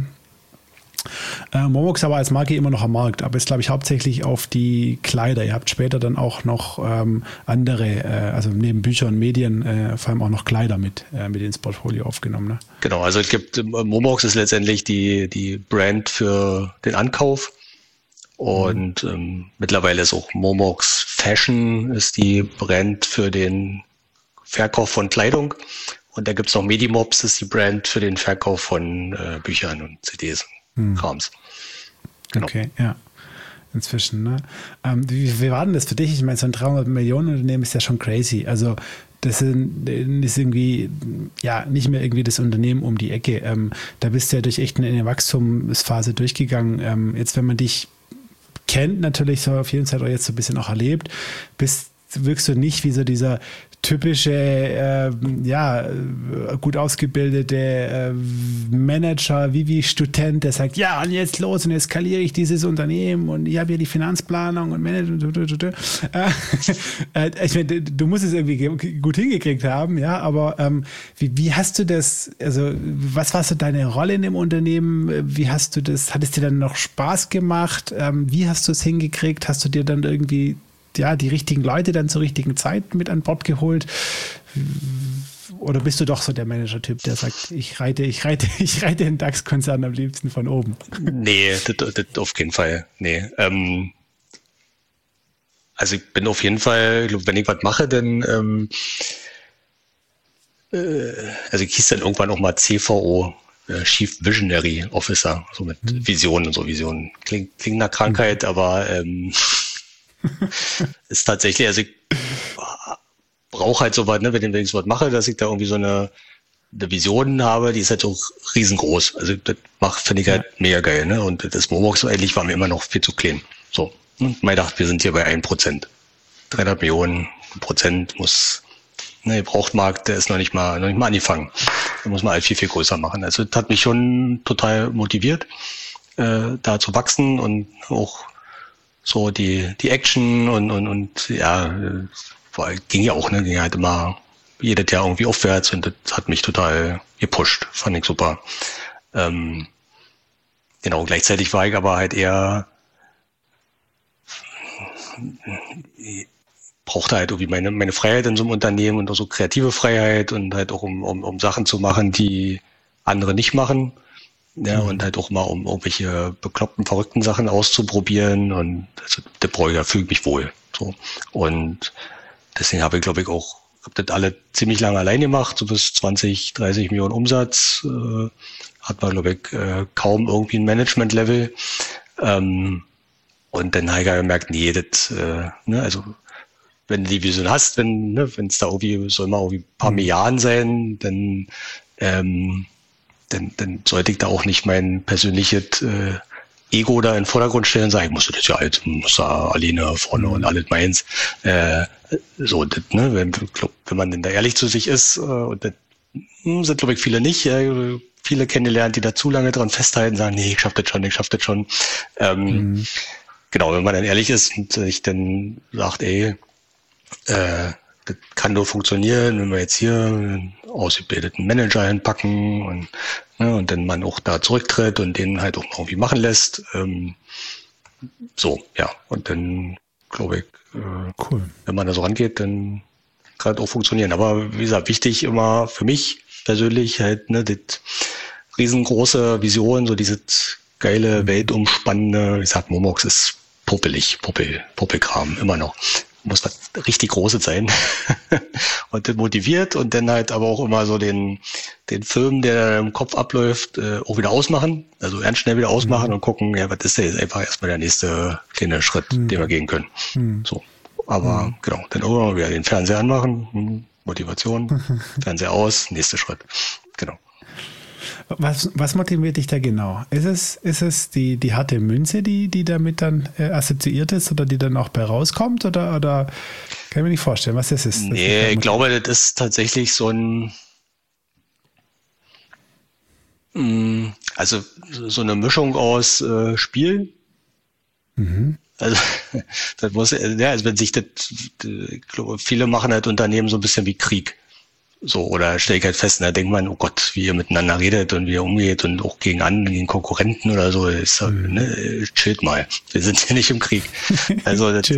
Momox aber als Marke immer noch am Markt, aber ist, glaube ich, hauptsächlich auf die Kleider. Ihr habt später dann auch noch andere, also neben Büchern und Medien, vor allem auch noch Kleider mit ins Portfolio aufgenommen. Ne? Genau, also es gibt, Momox ist letztendlich die Brand für den Ankauf und mittlerweile ist auch Momox Fashion ist die Brand für den Verkauf von Kleidung und da gibt es noch Medimobs, das ist die Brand für den Verkauf von Büchern und CDs. Krams. Genau. Okay, ja. Inzwischen, ne? Wie war denn das für dich? Ich meine, so ein 300 Millionen Unternehmen ist ja schon crazy. Also das ist irgendwie, nicht mehr irgendwie das Unternehmen um die Ecke. Da bist du ja durch echt eine Wachstumsphase durchgegangen. Jetzt, wenn man dich kennt, natürlich so auf jeden Fall auch jetzt so ein bisschen auch erlebt, wirkst du nicht wie so dieser typische, gut ausgebildete Manager, wie Student, der sagt, und jetzt los und jetzt skaliere ich dieses Unternehmen und ich habe hier die Finanzplanung und Management. Ich meine, du musst es irgendwie gut hingekriegt haben, aber wie hast du das, also was war so deine Rolle in dem Unternehmen? Wie hast du das, hat es dir dann noch Spaß gemacht? Wie hast du es hingekriegt? Hast du dir dann irgendwie die richtigen Leute dann zur richtigen Zeit mit an Bord geholt? Oder bist du doch so der Manager-Typ, der sagt, ich reite den DAX-Konzern am liebsten von oben? Nee, das auf keinen Fall. Nee. Also ich bin auf jeden Fall, wenn ich was mache, dann also ich hieß dann irgendwann auch mal CVO, Chief Visionary Officer, so mit Visionen und so. Visionen. Klingt nach Krankheit, aber ist tatsächlich, also ich brauche halt so was, ne, wenn ich so was mache, dass ich da irgendwie so eine Vision habe, die ist halt so riesengroß. Also das finde ich halt mega geil, ne? Und das Momox eigentlich war mir immer noch viel zu klein. So. Und man dachte, wir sind hier bei 1%. 300 Millionen Prozent muss, Gebrauchtmarkt, der ist noch nicht mal angefangen. Da muss man halt viel, viel größer machen. Also das hat mich schon total motiviert, da zu wachsen und auch so die Action und ging ja auch, ne? Ging halt immer jedes Jahr irgendwie aufwärts und das hat mich total gepusht. Fand ich super. Genau, gleichzeitig war ich aber halt eher, brauchte halt irgendwie meine Freiheit in so einem Unternehmen und auch so kreative Freiheit und halt auch um Sachen zu machen, die andere nicht machen. Ja, und halt auch mal um irgendwelche bekloppten, verrückten Sachen auszuprobieren und also, der brauche ich ja, fühle mich wohl. So. Und deswegen habe ich, glaube ich, auch, habe das alle ziemlich lange allein gemacht, so bis 20, 30 Millionen Umsatz, hat man, glaube ich, kaum irgendwie ein Management-Level. Und dann habe ich gemerkt, nee, das, ne, also wenn du die Vision hast, wenn es da irgendwie, soll mal irgendwie ein paar Milliarden sein, dann sollte ich da auch nicht mein persönliches Ego da in den Vordergrund stellen und sagen, ich muss das ja halt, muss da alleine vorne und alles meins. So, das, ne, wenn man denn da ehrlich zu sich ist, und das sind, glaube ich, viele nicht, viele kennengelernt, die da zu lange dran festhalten, sagen, nee, ich schaff das schon. Genau, wenn man dann ehrlich ist und sich dann sagt, ey, das kann nur funktionieren, wenn wir jetzt hier einen ausgebildeten Manager hinpacken und dann man auch da zurücktritt und den halt auch noch irgendwie machen lässt. So, ja. Und dann, glaube ich, cool. Wenn man da so rangeht, dann kann das auch funktionieren. Aber wie gesagt, wichtig immer für mich persönlich halt, ne, das riesengroße Vision, so dieses geile, weltumspannende, wie gesagt, Momox ist Puppelkram, immer noch. Muss was richtig Großes sein und das motiviert und dann halt aber auch immer so den Film, der im Kopf abläuft, auch wieder ausmachen, also ganz schnell wieder ausmachen und gucken, ja, was ist denn jetzt einfach erstmal der nächste kleine Schritt, den wir gehen können. So, aber genau, dann irgendwann wieder den Fernseher anmachen, Motivation, Fernseher aus, nächster Schritt, genau. Was motiviert dich da genau? Ist es die harte Münze, die damit dann assoziiert ist oder die dann auch bei rauskommt? Oder kann ich mir nicht vorstellen, was das ist? Nee, ich glaube, das ist tatsächlich so also so eine Mischung aus Spiel. Also das muss, ja, also wenn sich das, ich glaube, viele machen halt Unternehmen so ein bisschen wie Krieg. So, oder stelle ich halt fest, da denkt man, oh Gott, wie ihr miteinander redet und wie ihr umgeht und auch gegen Konkurrenten oder so, ist, ne, chillt mal. Wir sind hier nicht im Krieg. Also das,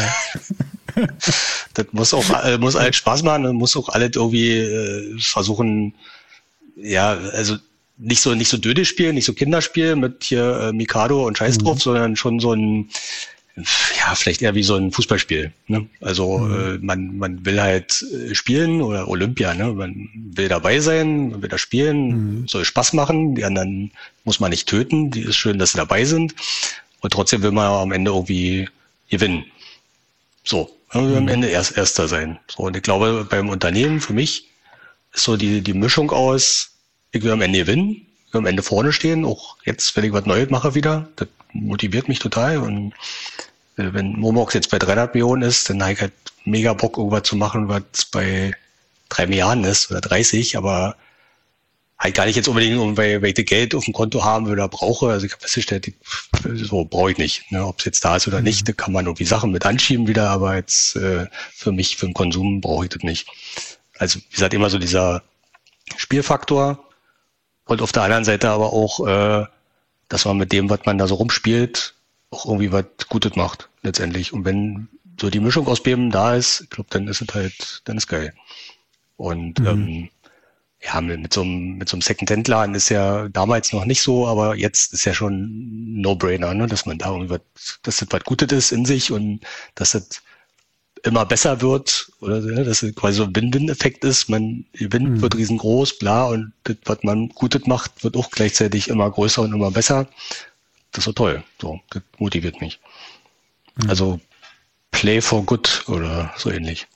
das muss alles Spaß machen und muss auch alles irgendwie versuchen, ja, also nicht so Döde spielen, nicht so Kinderspiel mit hier Mikado und Scheiß drauf, sondern schon so ein, ja, vielleicht eher wie so ein Fußballspiel. Ne? Also man will halt spielen oder Olympia, ne? Man will dabei sein, man will da spielen, soll Spaß machen, die anderen muss man nicht töten, die ist schön, dass sie dabei sind und trotzdem will man am Ende irgendwie gewinnen. So, man will am Ende Erster sein. So, und ich glaube, beim Unternehmen für mich ist so die Mischung aus, ich will am Ende gewinnen, ich will am Ende vorne stehen, auch jetzt, wenn ich was Neues mache wieder, das motiviert mich total und wenn Momox jetzt bei 300 Millionen ist, dann habe ich halt mega Bock, irgendwas zu machen, was bei 3 Milliarden ist oder 30, aber halt gar nicht jetzt unbedingt, weil ich Geld auf dem Konto haben will oder brauche. Also ich habe festgestellt, so brauche ich nicht. Ne? Ob es jetzt da ist oder nicht, da kann man irgendwie Sachen mit anschieben wieder, aber jetzt für mich, für den Konsum brauche ich das nicht. Also wie gesagt, immer so dieser Spielfaktor und auf der anderen Seite aber auch, dass man mit dem, was man da so rumspielt, auch irgendwie was Gutes macht, letztendlich. Und wenn so die Mischung aus beiden da ist, ich glaube, dann ist es halt, dann ist geil. Und ja, mit so einem Second-Hand-Laden ist ja damals noch nicht so, aber jetzt ist ja schon ein No-Brainer, ne? Dass man da irgendwie dass das was Gutes ist in sich und dass das immer besser wird, oder dass es quasi so ein Win-Win-Effekt ist. Man gewinnt, wird riesengroß, bla, und das, was man Gutes macht, wird auch gleichzeitig immer größer und immer besser. Das ist so toll. So, das motiviert mich. Also Play for Good oder so ähnlich.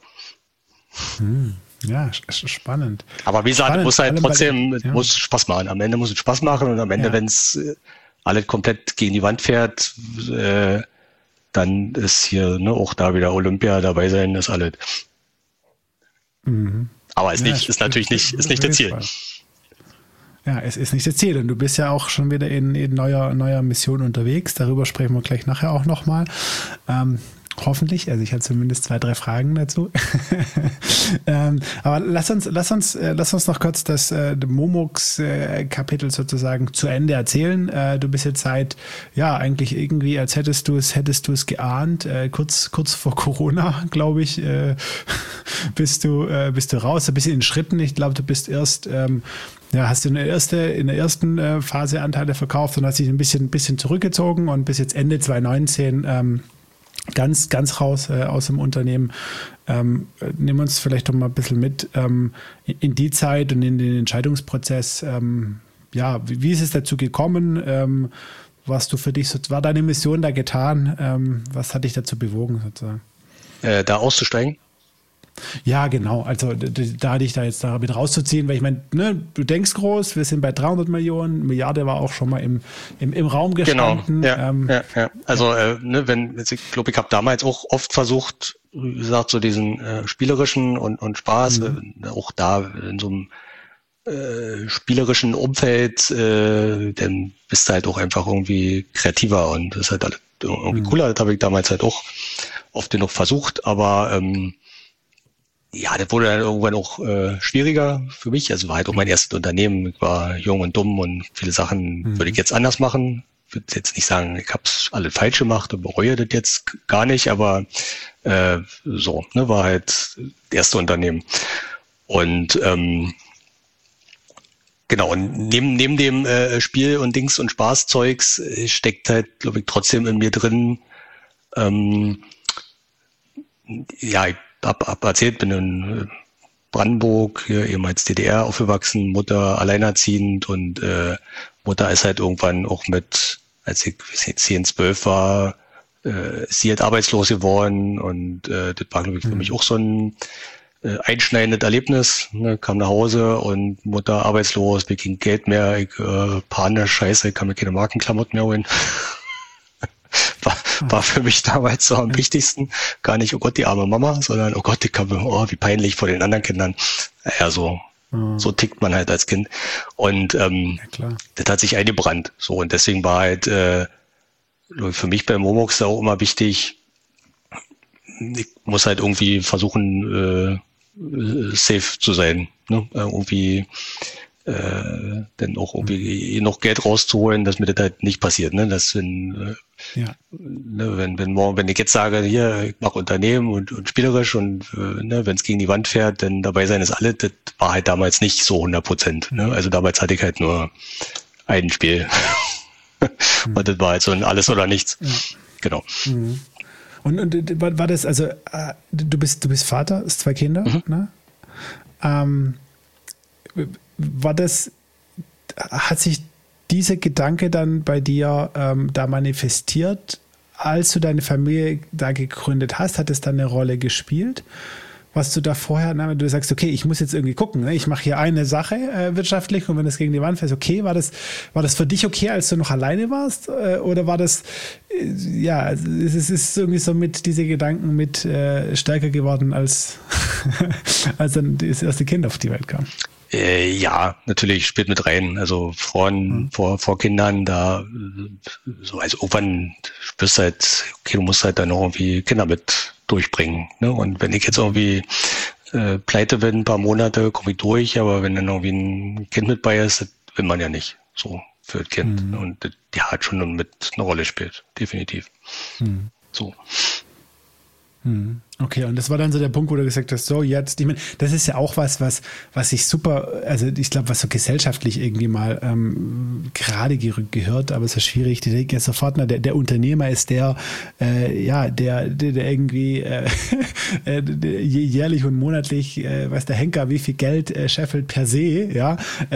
Ja, spannend. Aber wie gesagt, muss halt trotzdem, muss Spaß machen. Am Ende muss es Spaß machen und am Ende, wenn es alles komplett gegen die Wand fährt, dann ist hier auch da wieder Olympia dabei sein, ist alles. Aber ist natürlich nicht das Ziel. Ja, es ist nicht das Ziel. Und du bist ja auch schon wieder in neuer Mission unterwegs. Darüber sprechen wir gleich nachher auch nochmal. Hoffentlich, also ich habe zumindest 2, 3 Fragen dazu. Aber lass uns noch kurz das Momox-Kapitel sozusagen zu Ende erzählen. Du bist jetzt eigentlich irgendwie, als hättest du es geahnt, kurz vor Corona, glaube ich, bist du raus, ein bisschen in Schritten. Ich glaube, du bist erst hast du in der ersten Phase Anteile verkauft und hast dich ein bisschen zurückgezogen und bis jetzt Ende 2019 ganz raus aus dem Unternehmen. Nimm uns vielleicht doch mal ein bisschen mit in die Zeit und in den Entscheidungsprozess. Wie ist es dazu gekommen? Was du für dich, war deine Mission da getan? Was hat dich dazu bewogen sozusagen? Da auszusteigen? Ja, genau. Also da hatte ich da jetzt damit rauszuziehen, weil ich meine, du denkst groß, wir sind bei 300 Millionen, Milliarde war auch schon mal im Raum gestanden. Genau, ja. Also ich glaube, ich habe damals auch oft versucht, wie gesagt, so diesen spielerischen und Spaß, auch da in so einem spielerischen Umfeld, dann bist du halt auch einfach irgendwie kreativer und das ist halt irgendwie cooler. Das habe ich damals halt auch oft genug versucht, aber das wurde dann irgendwann auch schwieriger für mich. Also war halt auch mein erstes Unternehmen. Ich war jung und dumm und viele Sachen würde ich jetzt anders machen. Ich würde jetzt nicht sagen, ich habe es alle falsch gemacht und bereue das jetzt gar nicht, aber war halt das erste Unternehmen. Und genau, und neben dem Spiel und Dings und Spaßzeugs steckt halt, glaube ich, trotzdem in mir drin, ich hab erzählt, bin in Brandenburg, hier ehemals DDR, aufgewachsen, Mutter alleinerziehend und Mutter ist halt irgendwann auch als ich 10, 12 war, ist sie halt arbeitslos geworden und das war, glaube ich, für mich auch so ein einschneidendes Erlebnis. Ne? Kam nach Hause und Mutter arbeitslos, mir ging Geld mehr, ich panisch, scheiße, ich kann mir keine Markenklamotten mehr holen. War für mich damals so am wichtigsten. Gar nicht, oh Gott, die arme Mama, sondern, oh Gott, wie peinlich vor den anderen Kindern. Ja, so tickt man halt als Kind. Und das hat sich eingebrannt. So, und deswegen war halt für mich bei Momox auch immer wichtig, ich muss halt irgendwie versuchen, safe zu sein. Ne? Irgendwie dann auch irgendwie noch Geld rauszuholen, dass mir das halt nicht passiert. Ne? Dass wenn ich jetzt sage, hier, ich mache Unternehmen und spielerisch und wenn es gegen die Wand fährt, dann dabei sein ist alles, das war halt damals nicht so 100%. Ne? Also damals hatte ich halt nur ein Spiel. Und das war halt so ein Alles oder Nichts. Ja. Genau. Mhm. Und war das, also du bist Vater, hast 2 Kinder, ne? War das, hat sich dieser Gedanke dann bei dir da manifestiert, als du deine Familie da gegründet hast? Hat es dann eine Rolle gespielt? Was du da vorher, du sagst, okay, ich muss jetzt irgendwie gucken, ne? Ich mache hier eine Sache wirtschaftlich und wenn das gegen die Wand fällt, okay, war das für dich okay, als du noch alleine warst? Oder war das, es ist irgendwie so mit diese Gedanken mit stärker geworden, als dann das erste Kind auf die Welt kam? Ja, natürlich spielt mit rein. Also vor Kindern da, so, also irgendwann spürst du halt, okay, du musst halt dann noch irgendwie Kinder mit durchbringen. Ne? Und wenn ich jetzt irgendwie pleite bin, ein paar Monate, komme ich durch, aber wenn dann irgendwie ein Kind mit bei ist, das will man ja nicht so für das Kind. Und das hat schon mit eine Rolle spielt, definitiv. So. Okay, und das war dann so der Punkt, wo du gesagt hast, so jetzt, ich meine, das ist ja auch was ich super, also ich glaube, was so gesellschaftlich irgendwie mal gerade gehört, aber es ist schwierig, die denken ja sofort, der Unternehmer ist der irgendwie jährlich und monatlich, weiß der Henker, wie viel Geld scheffelt per se, ja,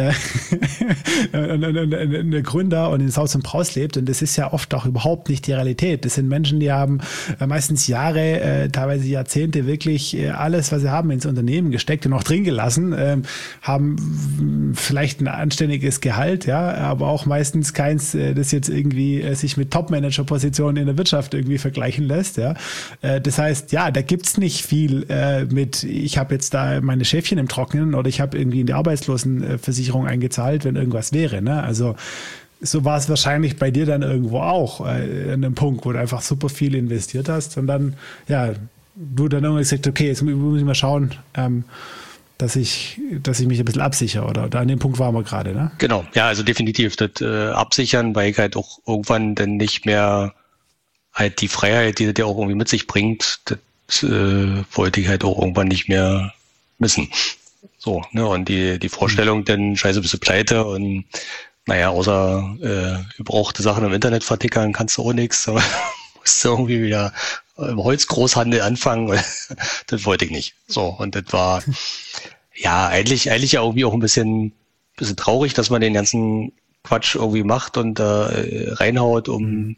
und der Gründer und in Saus und Braus lebt, und das ist ja oft auch überhaupt nicht die Realität. Das sind Menschen, die haben meistens Jahre, teilweise Jahrzehnte wirklich alles, was sie haben, ins Unternehmen gesteckt und auch drin gelassen, haben vielleicht ein anständiges Gehalt, ja, aber auch meistens keins, das jetzt irgendwie sich mit Top-Manager-Positionen in der Wirtschaft irgendwie vergleichen lässt, ja. Das heißt, ja, da gibt's nicht viel mit, ich habe jetzt da meine Schäfchen im Trockenen oder ich habe irgendwie in die Arbeitslosenversicherung eingezahlt, wenn irgendwas wäre, ne? Also so war es wahrscheinlich bei dir dann irgendwo auch an einem Punkt, wo du einfach super viel investiert hast und dann, ja, du dann irgendwann gesagt, okay, jetzt muss ich mal schauen, dass ich mich ein bisschen absichere oder an dem Punkt waren wir gerade, ne? Genau, ja, also definitiv das Absichern, weil ich halt auch irgendwann dann nicht mehr halt die Freiheit, die das ja auch irgendwie mit sich bringt, das wollte ich halt auch irgendwann nicht mehr missen. So, ne, und die Vorstellung, dann scheiße, bist du pleite und naja, außer gebrauchte Sachen im Internet vertickern kannst du auch nichts, aber musst du irgendwie wieder im Holzgroßhandel anfangen. Das wollte ich nicht. So, und das war ja eigentlich ja irgendwie auch ein bisschen traurig, dass man den ganzen Quatsch irgendwie macht und reinhaut, um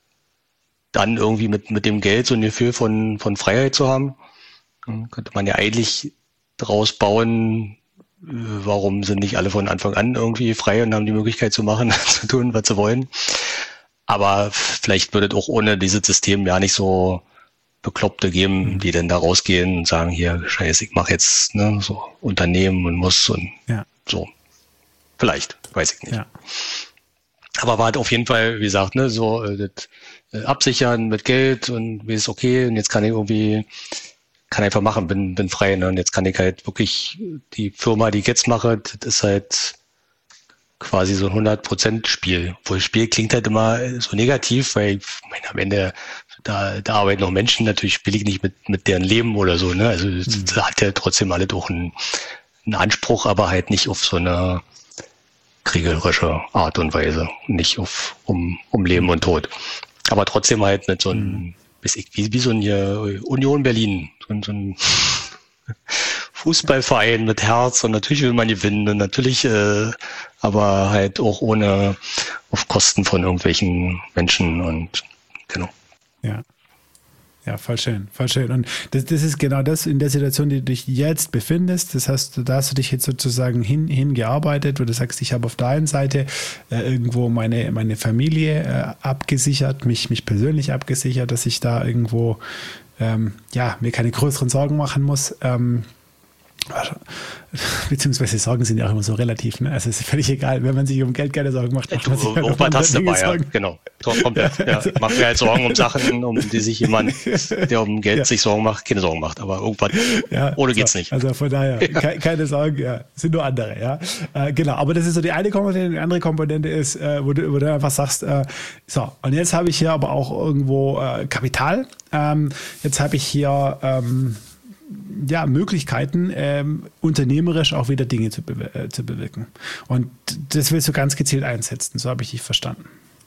dann irgendwie mit dem Geld so ein Gefühl von Freiheit zu haben. Dann könnte man ja eigentlich draus bauen, warum sind nicht alle von Anfang an irgendwie frei und haben die Möglichkeit zu machen, zu tun, was sie wollen. Aber vielleicht würde es auch ohne dieses System ja nicht so Bekloppte geben, die dann da rausgehen und sagen, hier, scheiße, ich mache jetzt so Unternehmen und muss und so. Vielleicht, weiß ich nicht. Ja. Aber war halt auf jeden Fall, wie gesagt, so das absichern mit Geld und wie ist okay und jetzt kann einfach machen, bin frei, ne? Und jetzt kann ich halt wirklich die Firma, die ich jetzt mache, das ist halt quasi so ein 100% Spiel. Obwohl Spiel klingt halt immer so negativ, weil ich meine, am Ende da arbeiten noch Menschen, natürlich spiele ich nicht mit deren Leben oder so, ne? Also das hat ja trotzdem alle doch einen Anspruch, aber halt nicht auf so eine kriegerische Art und Weise, nicht um Leben und Tod. Aber trotzdem halt mit so einem wie so ein Union Berlin, so ein Fußballverein mit Herz und natürlich will man gewinnen und natürlich, aber halt auch ohne auf Kosten von irgendwelchen Menschen und genau. Ja, voll schön, voll schön. Und das ist genau das in der Situation, die du dich jetzt befindest. Das heißt, da hast du dich jetzt sozusagen hingearbeitet, wo du sagst, ich habe auf der einen Seite irgendwo meine Familie abgesichert, mich persönlich abgesichert, dass ich da irgendwo mir keine größeren Sorgen machen muss. Beziehungsweise Sorgen sind ja auch immer so relativ, ne? Also es ist völlig egal, wenn man sich um Geld keine Sorgen macht, macht man sich halt was hast du dabei, ja, genau. Komplett. Ja. Mach mir halt Sorgen um Sachen, um die sich jemand, der um Geld sich Sorgen macht, keine Sorgen macht. Aber irgendwann ohne geht's nicht. Also von daher, keine Sorgen, sind nur andere, ja. Genau, aber das ist so die eine Komponente. Die andere Komponente ist, wo du einfach sagst, so, und jetzt habe ich hier aber auch irgendwo Kapital. Jetzt habe ich hier Möglichkeiten, unternehmerisch auch wieder Dinge zu bewirken. Und das willst du ganz gezielt einsetzen, so habe ich dich verstanden.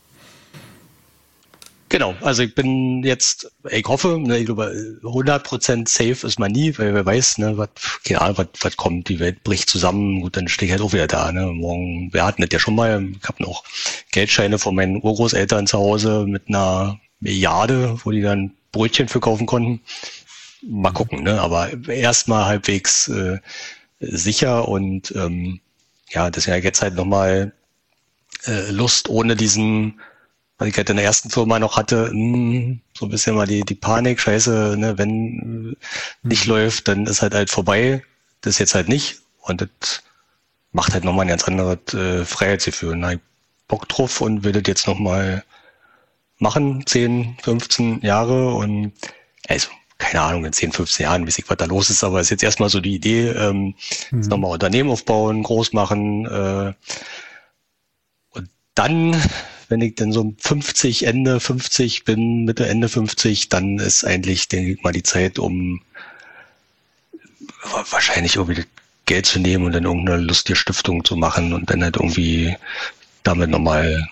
Genau, also ich bin jetzt, ich hoffe, ich glaube 100% safe ist man nie, weil wer weiß, keine Ahnung, was kommt, die Welt bricht zusammen, gut, dann stehe ich halt auch wieder da. Morgen, wir hatten das ja schon mal, ich habe noch Geldscheine von meinen Urgroßeltern zu Hause mit einer Milliarde, wo die dann Brötchen für kaufen konnten. Mal gucken, aber erstmal halbwegs sicher und das ist ja jetzt halt nochmal Lust ohne diesen, was ich halt in der ersten Firma noch hatte, so ein bisschen mal die Panik, scheiße, wenn nicht läuft, dann ist halt vorbei, das jetzt halt nicht und das macht halt nochmal ein ganz anderes Freiheitsgefühl. Na, ich Bock drauf und will das jetzt nochmal machen, 10, 15 Jahre und also keine Ahnung, in 10, 15 Jahren, weiß ich, was da los ist, aber es ist jetzt erstmal so die Idee, jetzt nochmal Unternehmen aufbauen, groß machen und dann, wenn ich dann so Ende 50 bin, Mitte, Ende 50, dann ist eigentlich, denke ich mal, die Zeit, um wahrscheinlich irgendwie das Geld zu nehmen und dann irgendeine lustige Stiftung zu machen und dann halt irgendwie damit nochmal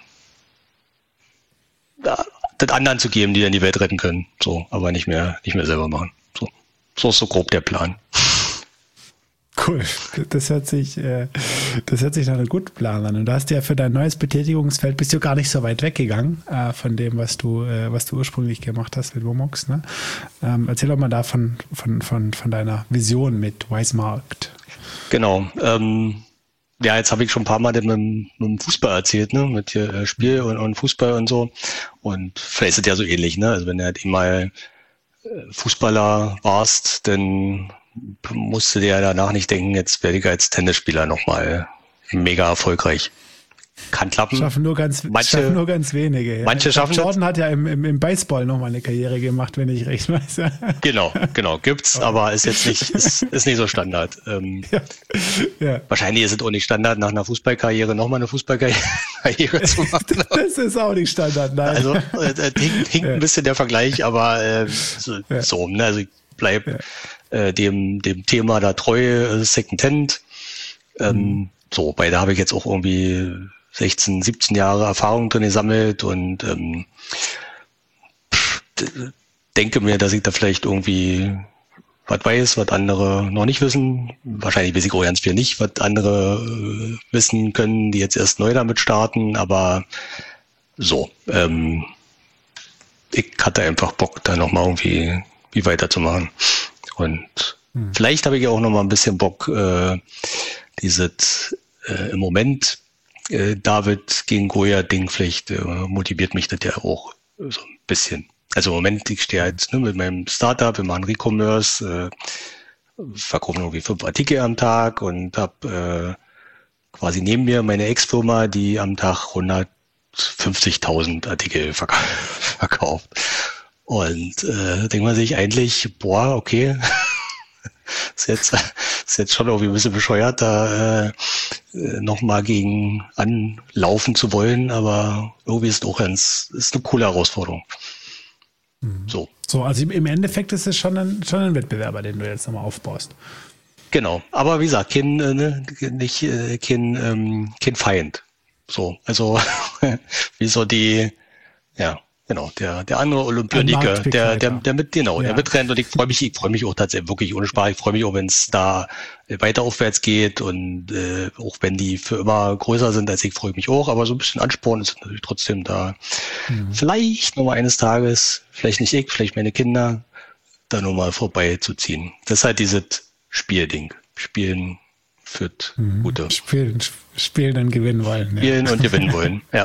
das anderen zu geben, die dann die Welt retten können. So, aber nicht mehr selber machen. So ist so grob der Plan. Cool. Das hört sich nach einem guten Plan an. Und du hast ja für dein neues Betätigungsfeld bist du gar nicht so weit weggegangen von dem, was du ursprünglich gemacht hast mit Womox, ne? Erzähl doch mal da von deiner Vision mit Wisemarkt. Genau. Jetzt habe ich schon ein paar Mal mit dem Fußball erzählt, mit hier Spiel und Fußball und so. Und vielleicht ist es ja so ähnlich, Also wenn du halt mal Fußballer warst, dann musst du dir ja danach nicht denken, jetzt werde ich als Tennisspieler nochmal mega erfolgreich. Kann klappen. Schaffen nur ganz wenige. Ja. Manche schaffen Jordan hat ja im Baseball nochmal eine Karriere gemacht, wenn ich recht weiß. Genau, gibt's, aber ist jetzt nicht, ist nicht so Standard. Ja. Wahrscheinlich ist es auch nicht Standard, nach einer Fußballkarriere nochmal eine Fußballkarriere zu machen. Das ist auch nicht Standard, nein. Also hinkt ein bisschen der Vergleich, aber so, ne? Also ich bleib dem Thema da treu, Secondhand. So, bei da habe ich jetzt auch irgendwie 16, 17 Jahre Erfahrung drin gesammelt und denke mir, dass ich da vielleicht irgendwie was weiß, was andere noch nicht wissen. Wahrscheinlich weiß ich auch ganz viel nicht, was andere wissen können, die jetzt erst neu damit starten, aber so, ich hatte einfach Bock, da nochmal irgendwie weiterzumachen. Und vielleicht habe ich ja auch nochmal ein bisschen Bock, dieses im Moment David gegen Goliath-Ding, vielleicht motiviert mich das ja auch so ein bisschen. Also im Moment, ich stehe halt mit meinem Startup, wir machen Recommerce, verkaufen irgendwie 5 Artikel am Tag und habe quasi neben mir meine Ex-Firma, die am Tag 150.000 Artikel verkauft. Und denkt man sich eigentlich, boah, okay, ist jetzt schon irgendwie ein bisschen bescheuert, da nochmal gegen anlaufen zu wollen, aber irgendwie ist es auch ist eine coole Herausforderung. So, also im Endeffekt ist es schon ein Wettbewerber, den du jetzt nochmal aufbaust. Genau, aber wie gesagt, kein Feind. So, also wie so die, ja, genau, der andere Olympioniker, der mitrennt, und ich freue mich auch tatsächlich wirklich ohne Spaß. Ich freue mich auch, wenn es da weiter aufwärts geht, und auch wenn die für immer größer sind als ich, freue ich mich auch, aber so ein bisschen Ansporn ist natürlich trotzdem da. Vielleicht nochmal eines Tages, vielleicht nicht ich, vielleicht meine Kinder, da nochmal vorbeizuziehen. Das ist halt dieses Spielding. Spielen führt gute. Spielen und gewinnen wollen. Spielen und gewinnen wollen, ja.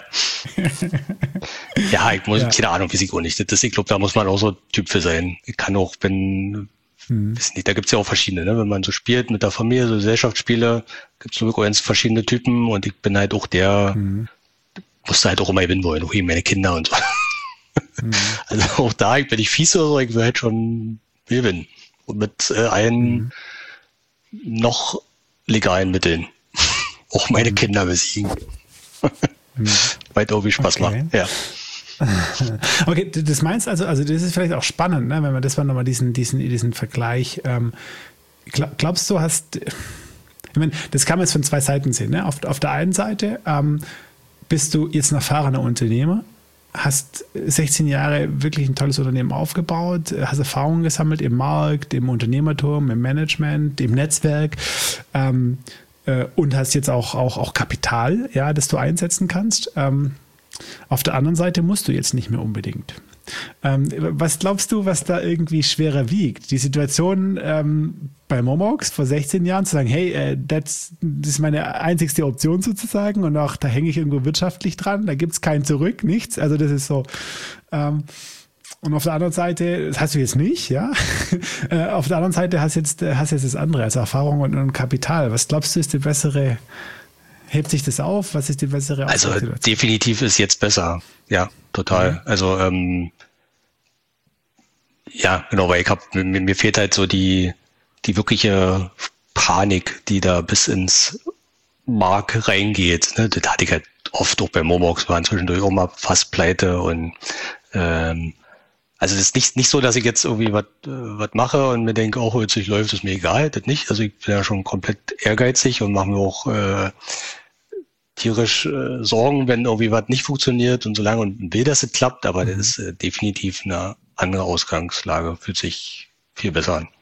Ja, ich muss, keine Ahnung, weiß ich auch nicht. Ich glaube, da muss man auch so Typ für sein. Ich kann auch, weiß nicht, da gibt's ja auch verschiedene, ne? Wenn man so spielt mit der Familie, so Gesellschaftsspiele, gibt's so ganz verschiedene Typen, und ich bin halt auch der, musste halt auch immer gewinnen wollen, auch eben meine Kinder und so. Also auch da, bin ich fies oder so, ich will halt schon gewinnen. Und mit allen noch legalen Mitteln. Auch meine Kinder besiegen. Weil irgendwie Spaß macht. Ja. Okay, das meinst also das ist vielleicht auch spannend, ne, wenn man das mal nochmal diesen Vergleich, glaubst du, ich meine, das kann man jetzt von 2 Seiten sehen, ne? Auf der einen Seite bist du jetzt ein erfahrener Unternehmer, hast 16 Jahre wirklich ein tolles Unternehmen aufgebaut, hast Erfahrungen gesammelt im Markt, im Unternehmertum, im Management, im Netzwerk, und hast jetzt auch Kapital, ja, das du einsetzen kannst. Auf der anderen Seite musst du jetzt nicht mehr unbedingt. Was glaubst du, was da irgendwie schwerer wiegt? Die Situation bei Momox vor 16 Jahren zu sagen, hey, das ist meine einzigste Option sozusagen, und auch da hänge ich irgendwo wirtschaftlich dran, da gibt es kein Zurück, nichts. Also das ist so. Und auf der anderen Seite, das hast du jetzt nicht, ja. Auf der anderen Seite hast jetzt das andere, also Erfahrung und Kapital. Was glaubst du, ist die bessere? Hebt sich das auf? Was ist die bessere Ausgangssituation? Also definitiv ist jetzt besser. Ja, total. Also ja, genau, weil mir fehlt halt so die wirkliche Panik, die da bis ins Mark reingeht. Ne? Das hatte ich halt oft auch bei Momox, waren zwischendurch auch mal fast pleite, und also das ist nicht so, dass ich jetzt irgendwie was mache und mir denke, auch jetzt läuft, ist mir egal, das nicht. Also ich bin ja schon komplett ehrgeizig und mache mir auch tierisch Sorgen, wenn irgendwie was nicht funktioniert und so lange, und will, dass es klappt, aber das ist definitiv eine andere Ausgangslage, fühlt sich viel besser an.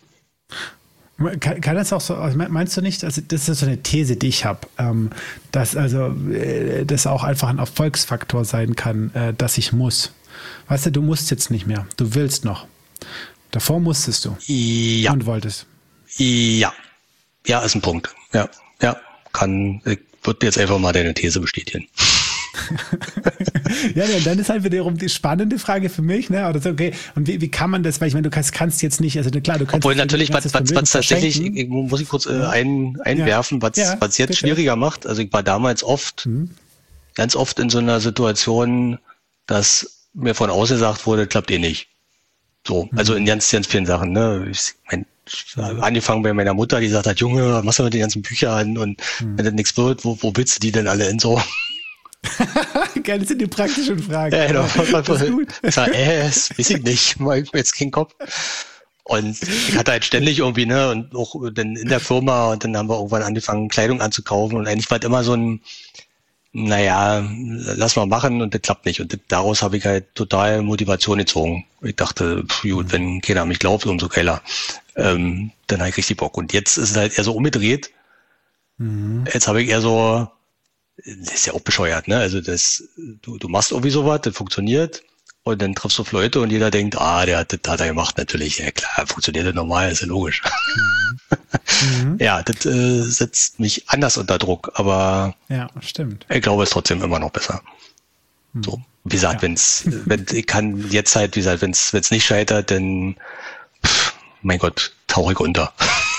Kann das auch so, also meinst du nicht, also das ist so eine These, die ich habe, dass das auch einfach ein Erfolgsfaktor sein kann, dass ich muss. Weißt du musst jetzt nicht mehr, du willst noch. Davor musstest du. Ja. Und wolltest. Ja. Ja, ist ein Punkt. Ja. Ich würde jetzt einfach mal deine These bestätigen. Ja, dann ist halt wiederum die spannende Frage für mich, ne? Oder so, okay, und wie kann man das, weil ich meine, du kannst jetzt nicht, also klar, du kannst. Obwohl natürlich, was tatsächlich, muss ich kurz einwerfen, was jetzt schwieriger macht. Also ich war damals ganz oft in so einer Situation, dass mir von außen gesagt wurde, klappt eh nicht. So, also in ganz, ganz vielen Sachen, ne? Angefangen bei meiner Mutter, die gesagt hat, Junge, was machst du mit den ganzen Büchern und wenn das nichts wird, wo willst du die denn alle in so? Geil, das sind die praktischen Fragen. Ich sag, weiß ich nicht, mach ich mir jetzt keinen Kopf. Und ich hatte halt ständig irgendwie, ne, und auch dann in der Firma und dann haben wir irgendwann angefangen, Kleidung anzukaufen und eigentlich war es immer so ein, naja, lass mal machen und das klappt nicht. Und daraus habe ich halt total Motivation gezogen. Ich dachte, gut, wenn keiner an mich glaubt, umso geiler. Dann habe ich richtig Bock. Und jetzt ist es halt eher so umgedreht. Jetzt habe ich eher so, das ist ja auch bescheuert, ne? Also du machst irgendwie sowas, das funktioniert und dann triffst du auf Leute und jeder denkt, der hat er gemacht, natürlich. Ja klar, funktioniert das normal, ist ja logisch. Ja, das setzt mich anders unter Druck, aber ja, stimmt. Ich glaube, es ist trotzdem immer noch besser. So, wie gesagt, ich kann jetzt halt, wie gesagt, wenn es nicht scheitert, dann, mein Gott, tauche ich unter.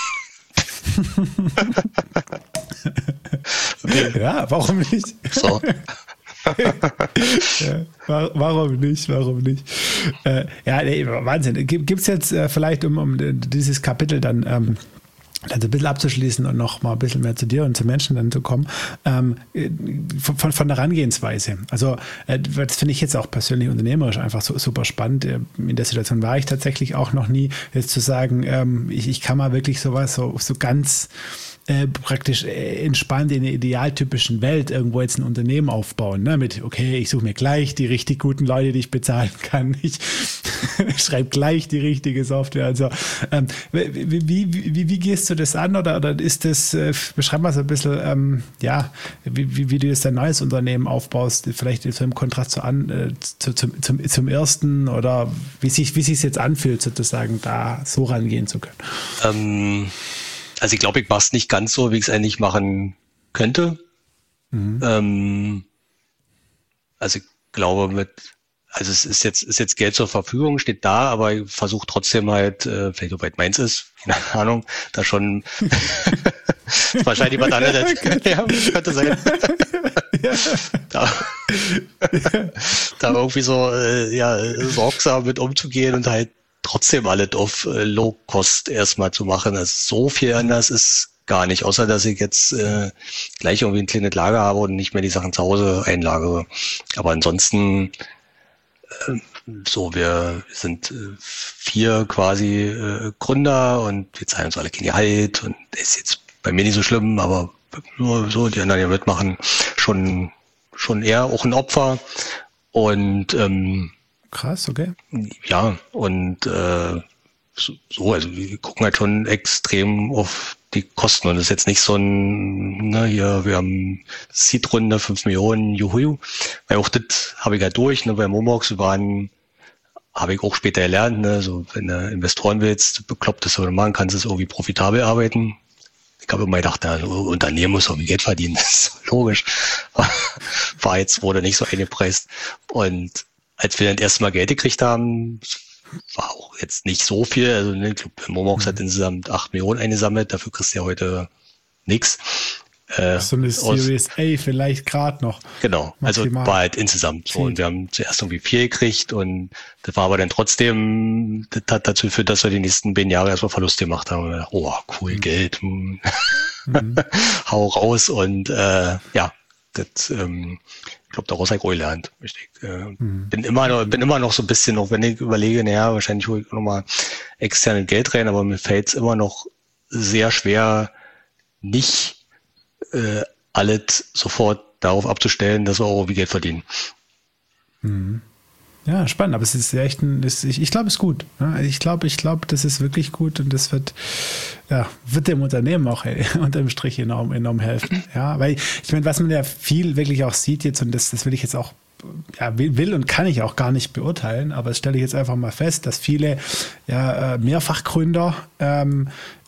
Okay. Ja, warum nicht? So. Ja, warum nicht? Wahnsinn. Gibt es jetzt vielleicht, um dieses Kapitel dann so ein bisschen abzuschließen und noch mal ein bisschen mehr zu dir und zu Menschen dann zu kommen, von der Herangehensweise. Also das finde ich jetzt auch persönlich unternehmerisch einfach so super spannend. In der Situation war ich tatsächlich auch noch nie, jetzt zu sagen, ich kann mal wirklich sowas so ganz praktisch entspannt in der idealtypischen Welt irgendwo jetzt ein Unternehmen aufbauen, ne? Mit, okay, ich suche mir gleich die richtig guten Leute, die ich bezahlen kann. Ich schreibe gleich die richtige Software. Also wie gehst du das an? Oder ist das, beschreib mal so ein bisschen, wie du jetzt dein neues Unternehmen aufbaust, vielleicht so im Kontrast zum ersten, oder wie sich jetzt anfühlt, sozusagen da so rangehen zu können? Also ich glaube, ich mache es nicht ganz so, wie ich es eigentlich machen könnte. Also ich glaube es ist jetzt Geld zur Verfügung, steht da, aber ich versuche trotzdem halt, vielleicht soweit meins ist, keine Ahnung, da schon wahrscheinlich was anderes könnte sein. Da irgendwie so sorgsam mit umzugehen und halt trotzdem alles auf Low-Cost erstmal zu machen. Also so viel anders ist gar nicht, außer dass ich jetzt gleich irgendwie ein kleines Lager habe und nicht mehr die Sachen zu Hause einlagere. Aber ansonsten wir sind 4 quasi Gründer und wir zahlen uns alle kein Gehalt und das ist jetzt bei mir nicht so schlimm, aber nur so, die anderen, die mitmachen, schon eher auch ein Opfer und krass, okay. Ja, und also wir gucken halt schon extrem auf die Kosten und das ist jetzt nicht so ein, wir haben Seed-Runde, 5 Millionen, juhu, weil auch das habe ich halt durch, bei Momox habe ich auch später gelernt, ne, so wenn du Investoren willst, beklopptes oder machen, kannst du es irgendwie profitabel arbeiten. Ich habe immer gedacht, Unternehmen muss irgendwie Geld verdienen, das ist logisch. Wurde nicht so eingepreist und als wir dann erstmal Geld gekriegt haben, war auch jetzt nicht so viel. Also ich glaube, Momox hat insgesamt 8 Millionen eingesammelt, dafür kriegst du ja heute nichts. So eine Series A vielleicht gerade noch. Genau, maximal. Also war halt insgesamt so. Und wir haben zuerst irgendwie 4 gekriegt und das war aber dann trotzdem, das hat dazu geführt, dass wir die nächsten 10 Jahre erstmal Verlust gemacht haben. Und wir dachten, cool, Geld. Hau raus und ich glaube, daraus habe ich auch gelernt. Ich bin immer noch so ein bisschen, auch wenn ich überlege, wahrscheinlich hole ich nochmal externe Geld rein, aber mir fällt es immer noch sehr schwer, nicht alles sofort darauf abzustellen, dass wir auch irgendwie Geld verdienen. Ja, spannend, aber es ist echt ich glaube, es ist gut. Ich glaube, das ist wirklich gut und das wird dem Unternehmen auch unterm Strich enorm helfen. Ja, weil ich meine, was man ja viel wirklich auch sieht jetzt, und das will ich jetzt auch will und kann ich auch gar nicht beurteilen, aber das stelle ich jetzt einfach mal fest, dass viele Mehrfachgründer dann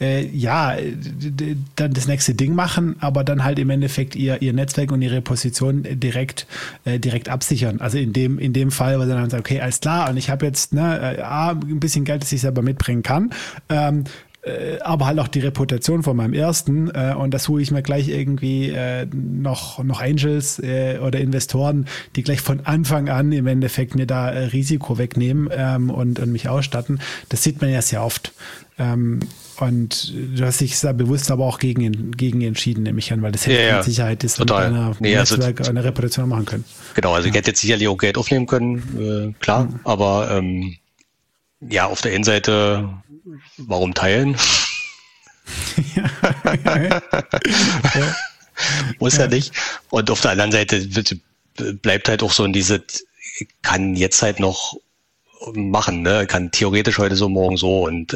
das nächste Ding machen, aber dann halt im Endeffekt ihr Netzwerk und ihre Position direkt absichern. Also in dem Fall, weil sie dann sagen, okay, alles klar, und ich habe jetzt ein bisschen Geld, das ich selber mitbringen kann, aber halt auch die Reputation von meinem ersten und das suche ich mir gleich irgendwie noch Angels oder Investoren, die gleich von Anfang an im Endeffekt mir da Risiko wegnehmen und mich ausstatten. Das sieht man ja sehr oft. Und du hast dich sehr bewusst aber auch gegen entschieden, nehme ich an, weil das hätte mit Sicherheit das mit einer Netzwerk, einer Reputation machen können. Genau, also ich hätte jetzt sicherlich auch Geld aufnehmen können, klar, aber auf der einen Seite, warum teilen? Muss ja nicht. Und auf der anderen Seite bleibt halt auch so in diese, kann jetzt halt noch machen, ne? Kann theoretisch heute so, morgen so und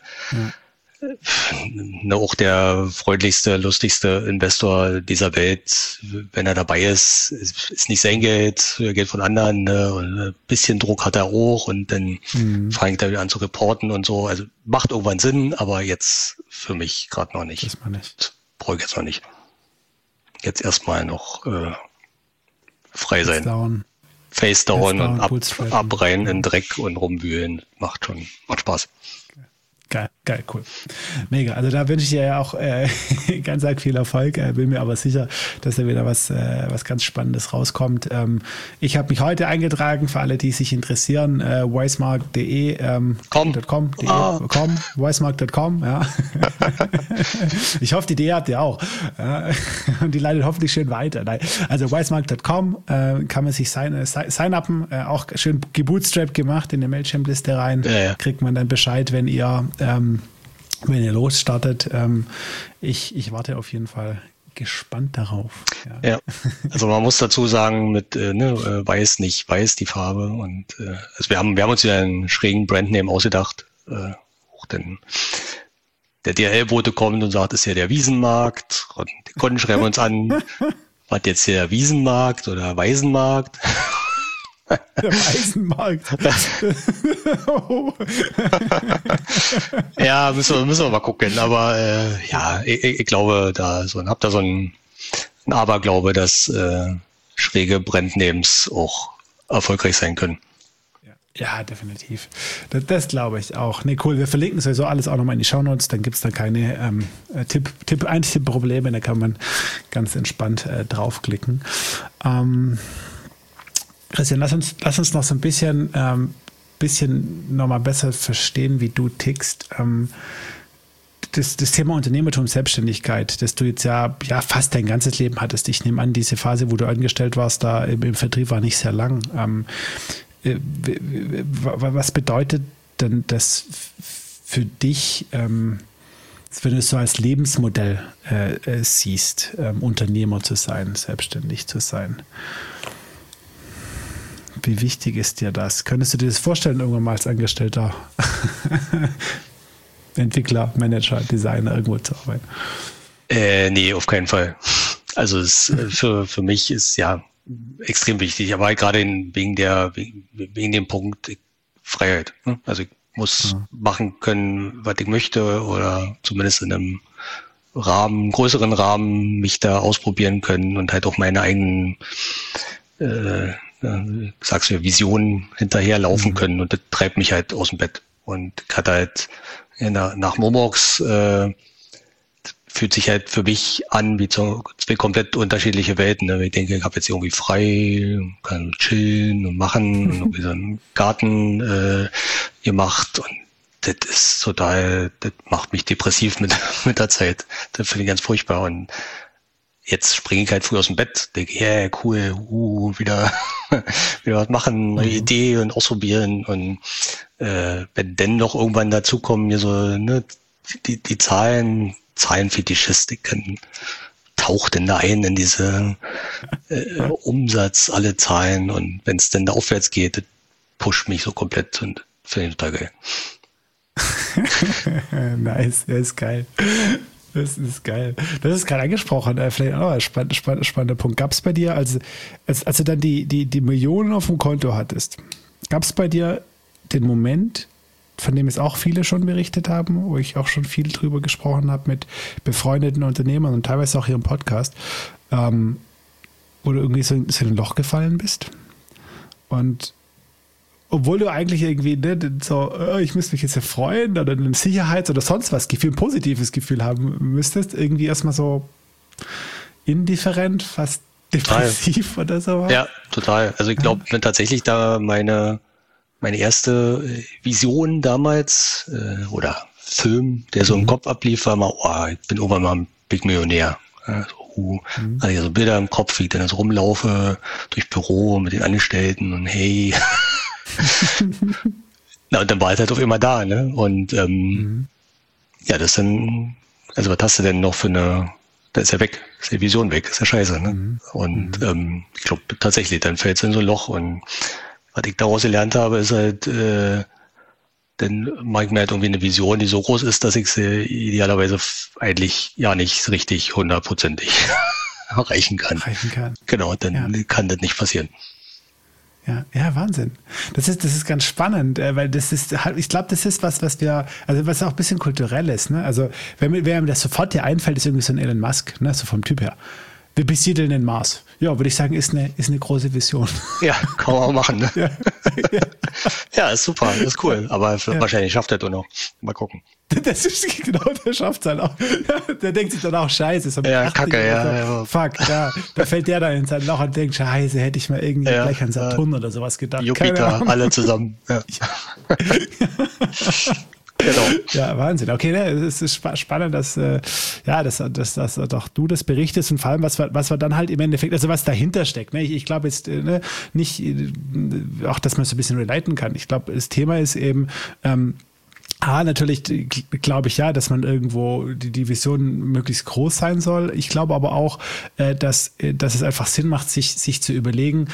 auch der freundlichste, lustigste Investor dieser Welt, wenn er dabei ist nicht sein Geld, Geld von anderen, ne? Und ein bisschen Druck hat er auch und dann fängt er wieder an zu reporten und so. Also macht irgendwann Sinn, aber jetzt für mich gerade noch nicht. Brauche ich jetzt noch nicht. Jetzt erstmal noch frei sein. Face down und ab rein in den Dreck und rumwühlen. Macht Spaß. Geil, cool. Mega. Also da wünsche ich dir ja auch ganz arg viel Erfolg. Bin mir aber sicher, dass da wieder was ganz Spannendes rauskommt. Ich habe mich heute eingetragen für alle, die sich interessieren. wisemark.de wisemark.com, ja. Ich hoffe, die Idee habt ihr auch. Und die leitet hoffentlich schön weiter. Nein. Also wisemark.com kann man sich sign-upen, auch schön gebootstrapped gemacht in die Mailchimp-Liste rein. Ja. Kriegt man dann Bescheid, wenn ihr losstartet. Ich warte auf jeden Fall gespannt darauf. Ja, also man muss dazu sagen, mit weiß nicht weiß die Farbe und also wir haben uns wieder einen schrägen Brandname ausgedacht. Auch denn der DHL-Bote kommt und sagt, ist ja der Wiesenmarkt und die Kunden schreiben uns an, was jetzt der Wiesenmarkt oder Waisenmarkt? Der Waisenmarkt. Ja, müssen wir mal gucken. Aber ich glaube, hab da so ein Aberglaube, dass schräge Brandnames auch erfolgreich sein können. Ja, definitiv. Das glaube ich auch. Nee, cool. Wir verlinken sowieso alles auch nochmal in die Shownotes. Dann gibt es da keine Tipp-Probleme. Da kann man ganz entspannt draufklicken. Christian, lass uns noch so ein bisschen nochmal besser verstehen, wie du tickst. Das Thema Unternehmertum, Selbstständigkeit, das du jetzt ja fast dein ganzes Leben hattest. Ich nehme an, diese Phase, wo du angestellt warst, da im Vertrieb war nicht sehr lang. Was bedeutet denn das für dich, wenn du es so als Lebensmodell siehst, Unternehmer zu sein, selbstständig zu sein? Wie wichtig ist dir das? Könntest du dir das vorstellen, irgendwann mal als Angestellter Entwickler, Manager, Designer irgendwo zu arbeiten? Nee, auf keinen Fall. Also es für mich ist ja extrem wichtig, aber gerade wegen dem Punkt Freiheit. Ne? Also ich muss machen können, was ich möchte oder zumindest in einem größeren Rahmen mich da ausprobieren können und halt auch meine eigenen sagst du, Visionen hinterherlaufen können und das treibt mich halt aus dem Bett. Und ich hatte halt nach Momox fühlt sich halt für mich an wie zwei komplett unterschiedliche Welten. Ne? Ich denke, ich habe jetzt irgendwie frei, kann chillen und machen und irgendwie so einen Garten gemacht und das ist das macht mich depressiv mit der Zeit. Das finde ich ganz furchtbar und jetzt springe ich halt früh aus dem Bett, denke, cool, wieder was machen, neue Idee und ausprobieren und wenn denn noch irgendwann dazukommen, mir so die Zahlenfetischistik taucht denn da ein in diese Umsatz, alle Zahlen und wenn es denn da aufwärts geht, das pusht mich so komplett und finde ich total geil. Nice, das ist geil. Das ist geil. Das ist gerade angesprochen. Vielleicht auch ein spannender Punkt. Gab es bei dir, als du dann die Millionen auf dem Konto hattest, gab es bei dir den Moment, von dem es auch viele schon berichtet haben, wo ich auch schon viel drüber gesprochen habe mit befreundeten Unternehmern und teilweise auch hier im Podcast, wo du irgendwie so in ein Loch gefallen bist? Und obwohl du eigentlich irgendwie ich müsste mich jetzt freuen oder ein Sicherheits- oder sonst was Gefühl, ein positives Gefühl haben müsstest, irgendwie erstmal so indifferent, fast depressiv oder so. Ja, total. Also ich glaube tatsächlich, da meine erste Vision damals oder Film, der so im Kopf ablief, war mal, ich bin irgendwann mal ein Big Millionär. Also so Bilder im Kopf, wie ich dann so rumlaufe durch Büro mit den Angestellten und hey. Na, und dann war es halt auf immer da, ne? Und ja, das dann, also was hast du denn noch für da ist ja weg, ist die Vision weg, ist ja scheiße, ne? Und ich glaube tatsächlich, dann fällt es in so ein Loch und was ich daraus gelernt habe, ist halt, dann mache ich mir halt irgendwie eine Vision, die so groß ist, dass ich sie idealerweise eigentlich ja nicht richtig 100%ig erreichen kann. Genau, dann kann das nicht passieren. Ja, Wahnsinn. Das ist ganz spannend, weil ich glaube, das ist was wir, also was auch ein bisschen kulturell ist, ne? Also, wer mir das sofort hier einfällt, ist irgendwie so ein Elon Musk, ne? So vom Typ her. Wir besiedeln den Mars. Ja, würde ich sagen, ist eine große Vision. Ja, kann man auch machen, ne? Ja, ist super, ist cool. Aber wahrscheinlich schafft er das auch noch. Mal gucken. Das ist genau, der schafft es halt auch. Der denkt sich dann auch, scheiße. So Kacke, ja. Fuck, da fällt der dann in sein Loch und denkt, scheiße, hätte ich mal irgendwie gleich an Saturn oder sowas gedacht. Jupiter, alle zusammen. Ja. Genau. Ja, Wahnsinn. Okay, ne, es ist spannend, dass doch du das berichtest und vor allem, was wir dann halt im Endeffekt, also was dahinter steckt. Ne? Ich glaube jetzt nicht, auch dass man so ein bisschen relaten kann. Ich glaube, das Thema ist eben, natürlich glaube ich dass man irgendwo die Vision möglichst groß sein soll. Ich glaube aber auch, dass es einfach Sinn macht, sich zu überlegen,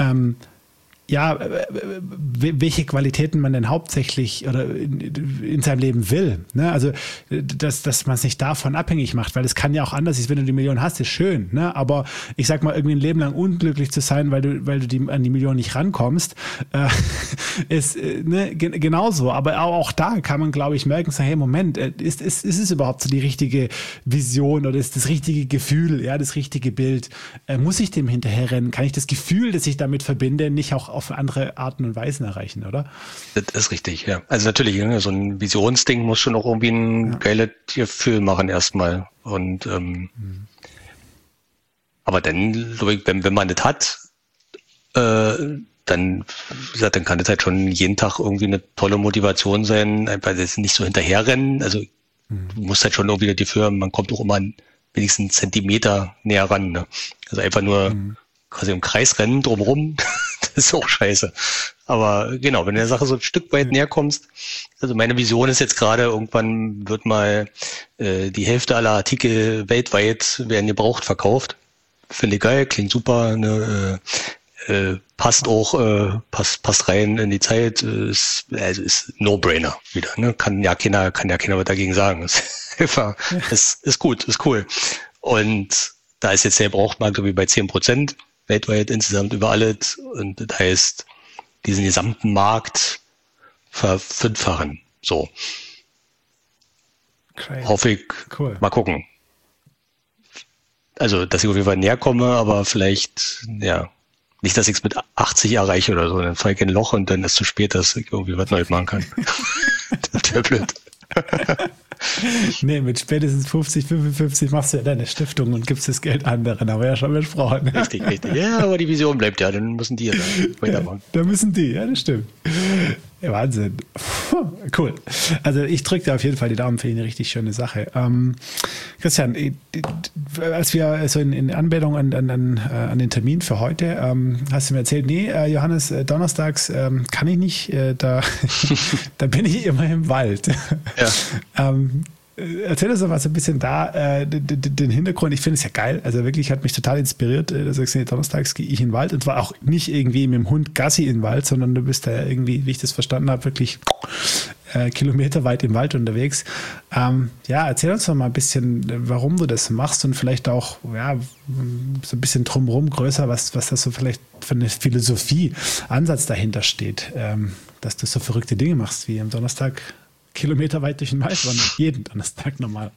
welche Qualitäten man denn hauptsächlich oder in seinem Leben will. Ne? Also, dass man es nicht davon abhängig macht, weil es kann ja auch anders sein, wenn du die Million hast, ist schön. Ne? Aber ich sag mal, irgendwie ein Leben lang unglücklich zu sein, weil du an die Million nicht rankommst, ist genauso. Aber auch da kann man, glaube ich, merken, so, hey, Moment, ist es überhaupt so die richtige Vision oder ist das richtige Gefühl, das richtige Bild? Muss ich dem hinterherrennen? Kann ich das Gefühl, das ich damit verbinde, nicht auch auf andere Arten und Weisen erreichen, oder? Das ist richtig, ja. Also natürlich, so ein Visionsding muss schon auch irgendwie ein geiles Gefühl machen erstmal. Und aber dann, glaube ich, wenn man das hat, dann, wie gesagt, dann kann das halt schon jeden Tag irgendwie eine tolle Motivation sein, einfach nicht so hinterherrennen. Also du musst halt schon irgendwie das Gefühl, man kommt auch immer wenigstens einen Zentimeter näher ran. Ne? Also einfach nur quasi im Kreis rennen, drumherum, das ist auch scheiße. Aber genau, wenn du der Sache so ein Stück weit näher kommst, also meine Vision ist jetzt gerade, irgendwann wird mal die Hälfte aller Artikel weltweit werden gebraucht verkauft. Finde ich geil, klingt super, ne, passt auch, passt rein in die Zeit, ist No-Brainer wieder, ne, kann ja keiner was dagegen sagen. Ist gut, ist cool. Und da ist jetzt der Brauchtmarkt irgendwie bei 10%. Weltweit insgesamt über alles. Und das heißt, diesen gesamten Markt verfünffachen. So. Okay. Hoffe ich. Cool. Mal gucken. Also, dass ich auf jeden Fall näher komme, aber vielleicht, nicht, dass ich es mit 80 erreiche oder so. Dann falle ich in ein Loch und dann ist es zu spät, dass ich irgendwie was Neues machen kann. Das wäre blöd. Nee, mit spätestens 50, 55 machst du ja deine Stiftung und gibst das Geld anderen, haben wir ja schon besprochen. Richtig. Ja, aber die Vision bleibt ja, dann müssen die ja weitermachen. Da müssen die, ja, das stimmt. Ja, Wahnsinn. Cool. Also ich drücke dir auf jeden Fall die Daumen für eine richtig schöne Sache. Christian, als wir so in Anmeldung an den Termin für heute, hast du mir erzählt, Johannes, donnerstags kann ich nicht, da bin ich immer im Wald. Ja. Erzähl uns doch mal so ein bisschen den Hintergrund. Ich finde es ja geil. Also wirklich hat mich total inspiriert. Da sagst du, donnerstags gehe ich in den Wald und zwar auch nicht irgendwie mit dem Hund Gassi in den Wald, sondern du bist da irgendwie, wie ich das verstanden habe, wirklich Kilometer weit im Wald unterwegs. Erzähl uns doch mal ein bisschen, warum du das machst und vielleicht auch so ein bisschen drumherum größer, was das so vielleicht für eine Philosophie-Ansatz dahinter steht, dass du so verrückte Dinge machst, wie am Donnerstag kilometerweit durch den Wald wandern. Jeden Donnerstag normal.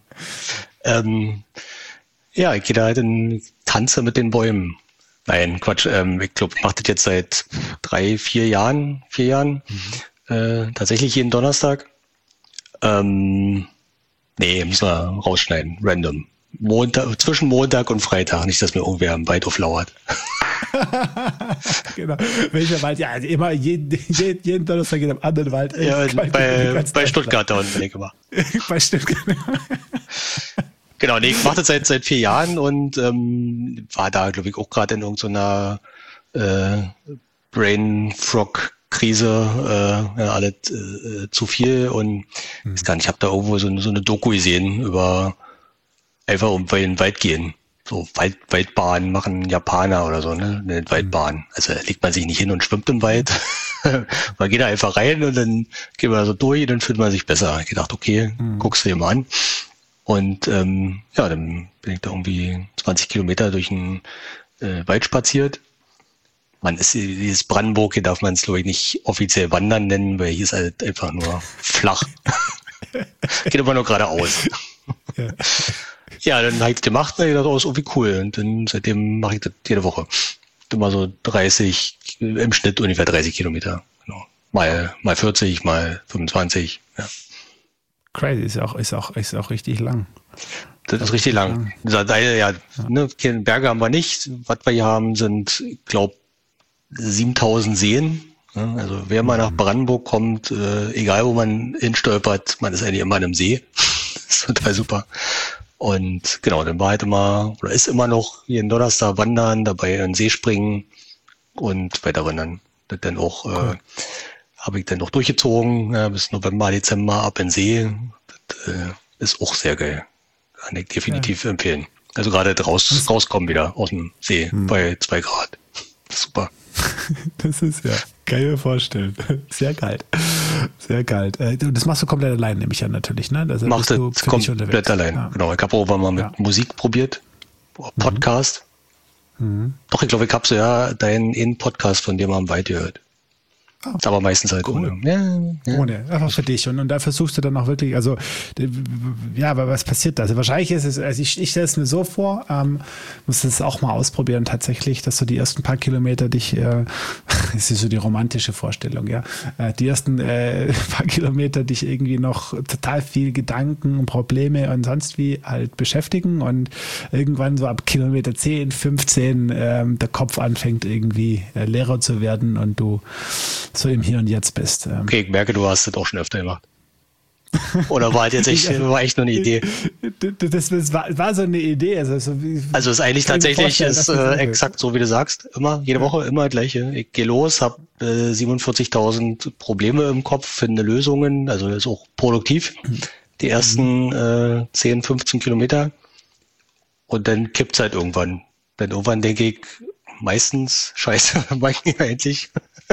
Ich gehe da halt in Tanze mit den Bäumen. Nein, Quatsch. Ich glaube, ich mache das jetzt seit 4 Jahren. Tatsächlich jeden Donnerstag. Müssen wir rausschneiden. Random. Zwischen Montag und Freitag. Nicht, dass mir irgendwer im Wald auflauert. Genau. Welcher Wald? Ja, immer jeden Donnerstag in einem anderen Wald. Ja, bei Stuttgart da unten bin ich immer. Bei Stuttgart. Genau, ich mache das seit 4 Jahren und war da, glaube ich, auch gerade in irgendeiner Brain-Frog-Krise, alles zu viel und ich habe da irgendwo so eine Doku gesehen über einfach um den Wald gehen. So Waldbahn machen Japaner oder so, ne? Eine Waldbahn. Also legt man sich nicht hin und schwimmt im Wald. Man geht da einfach rein und dann geht man so durch und dann fühlt man sich besser. Ich gedacht, okay, guckst du dir mal an. Und dann bin ich da irgendwie 20 Kilometer durch den Wald spaziert. Dieses Brandenburg, hier darf man es, glaube ich, nicht offiziell wandern nennen, weil hier ist halt einfach nur flach. Geht immer nur geradeaus. Ja, dann habe ich das gemacht und ich dachte, ist irgendwie cool. Und dann seitdem mache ich das jede Woche. Immer so 30, im Schnitt ungefähr 30 Kilometer. Genau. Mal 40, mal 25. Ja. Crazy, ist auch richtig lang. Das ist richtig lang. Berge haben wir nicht. Was wir hier haben, sind, ich glaube, 7000 Seen. Also wer mal nach Brandenburg kommt, egal wo man hinstolpert, man ist eigentlich immer in einem See. Das ist total super. Und genau, dann war halt ist immer noch jeden Donnerstag wandern, dabei in den See springen und weiter wandern. Das dann auch, habe ich dann noch durchgezogen, bis November, Dezember ab in den See. Das ist auch sehr geil. Kann ich definitiv empfehlen. Also gerade rauskommen wieder aus dem See bei 2 Grad. Das ist super. Das ist kann ich mir vorstellen. Sehr geil. Sehr geil. Das machst du komplett allein, nehme ich an, natürlich, ne? Das machst du komplett allein. Ja. Genau. Ich habe auch mal mit Musik probiert. Podcast. Doch, ich glaube, ich habe so deinen Podcast von dir mal im Wald gehört. Aber meistens halt ohne. Ohne, einfach für dich. Und da versuchst du dann auch wirklich, aber was passiert da? Also wahrscheinlich ist es, ich stelle es mir so vor, musst es auch mal ausprobieren tatsächlich, dass du die ersten paar Kilometer das ist so die romantische Vorstellung, die ersten paar Kilometer dich irgendwie noch total viel Gedanken und Probleme und sonst wie halt beschäftigen und irgendwann so ab Kilometer 10, 15 der Kopf anfängt irgendwie leerer zu werden und du so im Hier und Jetzt bist. Okay, ich merke, du hast das auch schon öfter gemacht. Oder war jetzt echt nur eine Idee? Das war so eine Idee. Also ist eigentlich tatsächlich exakt so, wie du sagst. Jede Woche immer das Gleiche. Ich gehe los, habe 47.000 Probleme im Kopf, finde Lösungen. Also das ist auch produktiv. Die ersten 10, 15 Kilometer. Und dann kippt's halt irgendwann. Dann irgendwann denke ich, meistens, scheiße, mach ich endlich.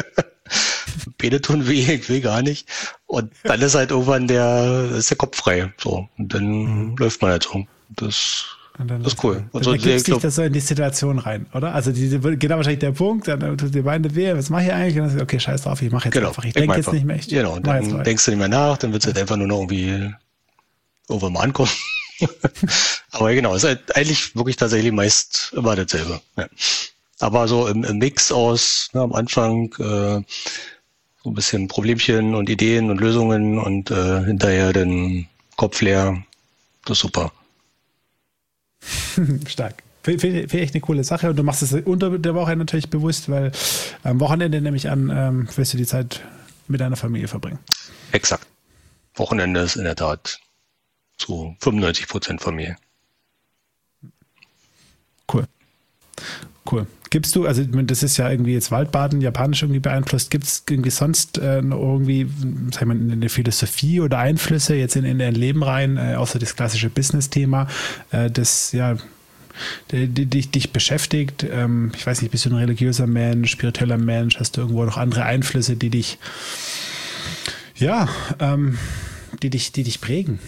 Beine tun weh, ich will gar nicht. Und dann ist halt irgendwann ist der Kopf frei. So. Und dann läuft man halt so. Das ist cool. Und so, dann gibst dich das so in die Situation rein, oder? Also geht da wahrscheinlich der Punkt, dann tut die Beine weh, was mache ich eigentlich? Und dann okay, scheiß drauf, ich mache jetzt einfach. Ich denke jetzt nicht mehr echt. Genau, und dann denkst du nicht mehr nach, dann wird es halt einfach nur noch irgendwie irgendwann mal ankommen. Aber genau, ist halt eigentlich wirklich tatsächlich meist immer dasselbe. Ja. Aber so im Mix aus am Anfang so ein bisschen Problemchen und Ideen und Lösungen und hinterher den Kopf leer. Das ist super. Stark. Finde ich echt eine coole Sache und du machst es unter der Woche natürlich bewusst, weil am Wochenende, nehme ich an, willst du die Zeit mit deiner Familie verbringen. Exakt. Wochenende ist in der Tat zu 95% Familie. Cool. Gibst du, also das ist ja irgendwie jetzt Waldbaden, japanisch irgendwie beeinflusst, gibt es irgendwie sonst irgendwie, sagen wir mal, eine Philosophie oder Einflüsse jetzt in dein Leben rein, außer das klassische Business-Thema, das dich beschäftigt? Ich weiß nicht, bist du ein religiöser Mensch, spiritueller Mensch? Hast du irgendwo noch andere Einflüsse, die dich Ja, die dich prägen.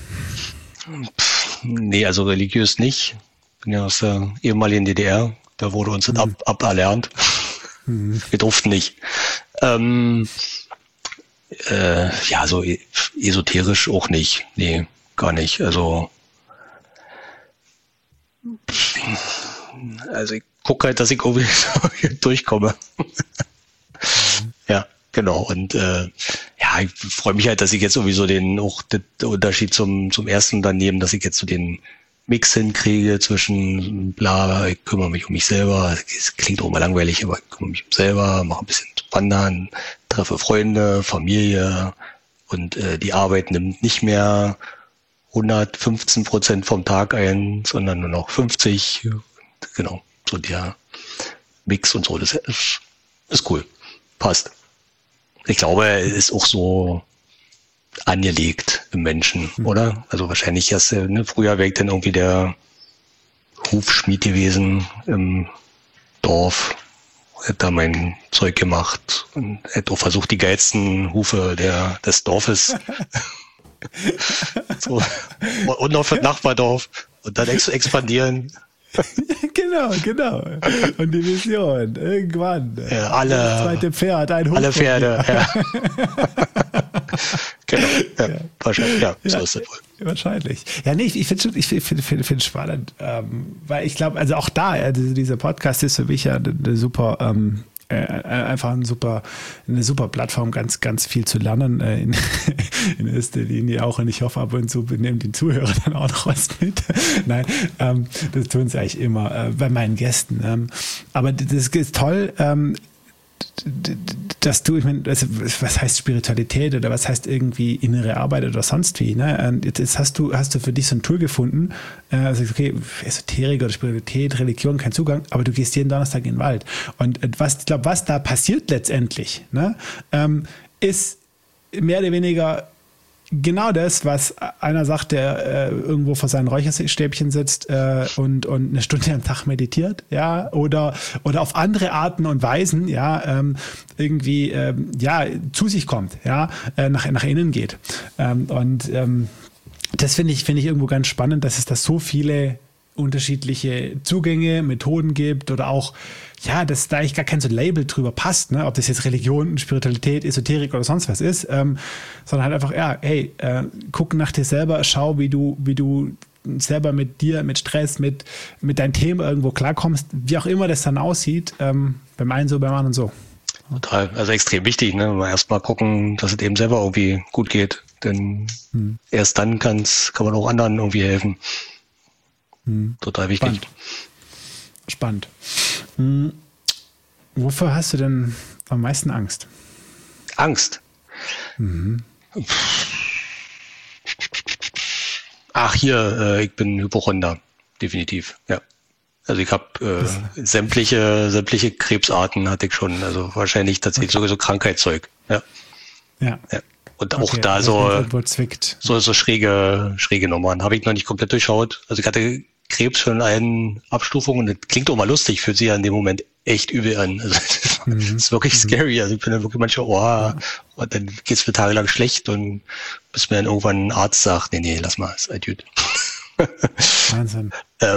Nee, also religiös nicht. Bin ja aus der ehemaligen DDR. Da wurde uns das aberlernt. Wir durften nicht. Ja, so esoterisch auch nicht. Nee, gar nicht. Also ich gucke halt, dass ich irgendwie durchkomme. Ja, genau. Und ja, ich freue mich halt, dass ich jetzt sowieso den Unterschied zum ersten Unternehmen, dass ich jetzt so den Mix hinkriege zwischen bla, ich kümmere mich um mich selber, es klingt auch mal langweilig, aber ich kümmere mich um mich selber, mache ein bisschen Wandern, treffe Freunde, Familie und die Arbeit nimmt nicht mehr 115% vom Tag ein, sondern nur noch 50. Genau, so der Mix und so, das ist cool, passt. Ich glaube, es ist auch so angelegt im Menschen, oder? Also wahrscheinlich erst, früher wäre ich dann irgendwie der Hufschmied gewesen im Dorf, hätte da mein Zeug gemacht und hätte auch versucht, die geilsten Hufe des Dorfes so, und noch für das Nachbardorf und dann expandieren. Genau. Und die Vision, irgendwann. Ja, das zweite Pferd, ein Hof. Alle Pferde, ja. Genau, ja. Wahrscheinlich, ja, so ist das wohl. Wahrscheinlich. Ja, nee, ich finde es spannend, weil ich glaube, also auch da, also dieser Podcast ist für mich ja eine super, einfach eine super Plattform, ganz, ganz viel zu lernen, in erster Linie auch. Und ich hoffe, ab und zu nehmen die Zuhörer dann auch noch was mit. Nein, das tun sie eigentlich immer bei meinen Gästen. Aber das ist toll, dass du, ich meine, also, was heißt Spiritualität oder was heißt irgendwie innere Arbeit oder sonst wie, ne? Jetzt hast du für dich so ein Tool gefunden, also okay, Esoterik oder Spiritualität, Religion, kein Zugang, aber du gehst jeden Donnerstag in den Wald. Und was da passiert letztendlich, ne, ist mehr oder weniger genau das, was einer sagt, der irgendwo vor seinen Räucherstäbchen sitzt und eine Stunde am Tag meditiert, ja, oder auf andere Arten und Weisen, ja, irgendwie zu sich kommt, ja, nach innen geht. Das finde ich irgendwo ganz spannend, dass es da so viele unterschiedliche Zugänge, Methoden gibt oder auch, ja, dass da eigentlich gar kein so Label drüber passt, ne? Ob das jetzt Religion, Spiritualität, Esoterik oder sonst was ist, sondern halt einfach, ja, hey, guck nach dir selber, schau, wie du selber mit dir, mit Stress, mit deinem Thema irgendwo klarkommst, wie auch immer das dann aussieht, beim einen so, beim anderen so. Total, also extrem wichtig, ne? Erstmal gucken, dass es eben selber irgendwie gut geht, denn erst dann kann man auch anderen irgendwie helfen. Total wichtig. Spannend. Wofür hast du denn am meisten Angst? Angst? Ach, hier, ich bin Hypochonder, definitiv, ja. Also ich habe sämtliche Krebsarten hatte ich schon, also wahrscheinlich tatsächlich sowieso Krankheitszeug, ja. Ja. Und auch da also so schräge Nummern. Habe ich noch nicht komplett durchschaut. Also ich hatte Krebs schon in allen Abstufungen. Das klingt auch mal lustig, fühlt sich ja in dem Moment echt übel an. Also das ist wirklich scary. Also ich bin dann wirklich manchmal, und dann geht's mir tagelang schlecht und bis mir dann irgendwann ein Arzt sagt, nee, lass mal, ist halt gut. Wahnsinn.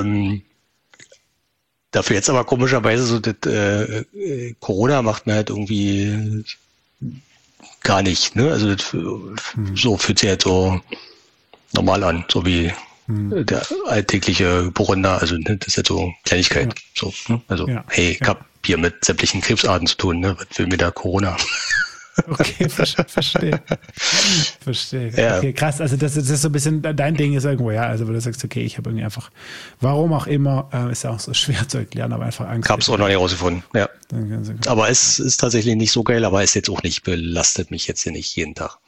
Dafür jetzt aber komischerweise so das Corona macht mir halt irgendwie gar nicht, ne? Also das, so fühlt sich halt so normal an, so wie der alltägliche Hypochonder, also ne, das ist halt so Kleinigkeit. Ja. So, ne? Also, hey, ich hab hier mit sämtlichen Krebsarten zu tun, ne? Was will mir da Corona? Okay, verstehe. Ja. Okay, krass. Also das ist so ein bisschen dein Ding ist irgendwo, ja. Also wo du sagst, okay, ich habe irgendwie einfach, warum auch immer, ist ja auch so schwer zu erklären, aber einfach Angst. Hab's auch noch nicht rausgefunden, ja. Aber es ist tatsächlich nicht so geil, aber es jetzt auch nicht, belastet mich jetzt hier nicht jeden Tag.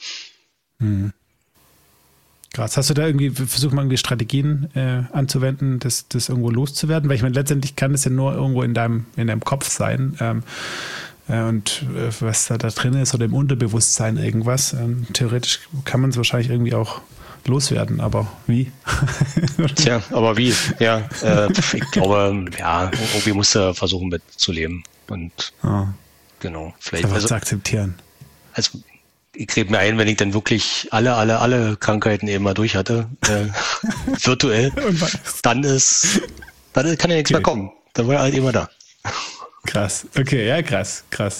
Krass. Hast du da versucht mal irgendwie Strategien anzuwenden, das irgendwo loszuwerden? Weil ich meine, letztendlich kann es ja nur irgendwo in deinem Kopf sein. Und was da drin ist oder im Unterbewusstsein irgendwas. Theoretisch kann man es wahrscheinlich irgendwie auch loswerden, aber wie? Tja, aber wie? Ja, ich glaube, ja, irgendwie musst du versuchen mitzuleben und genau, vielleicht einfach zu akzeptieren. Also ich rede mir ein, wenn ich dann wirklich alle Krankheiten eben mal durch hatte, virtuell, dann kann ja nichts mehr kommen. Dann war er halt immer da. Krass. Okay, ja, krass.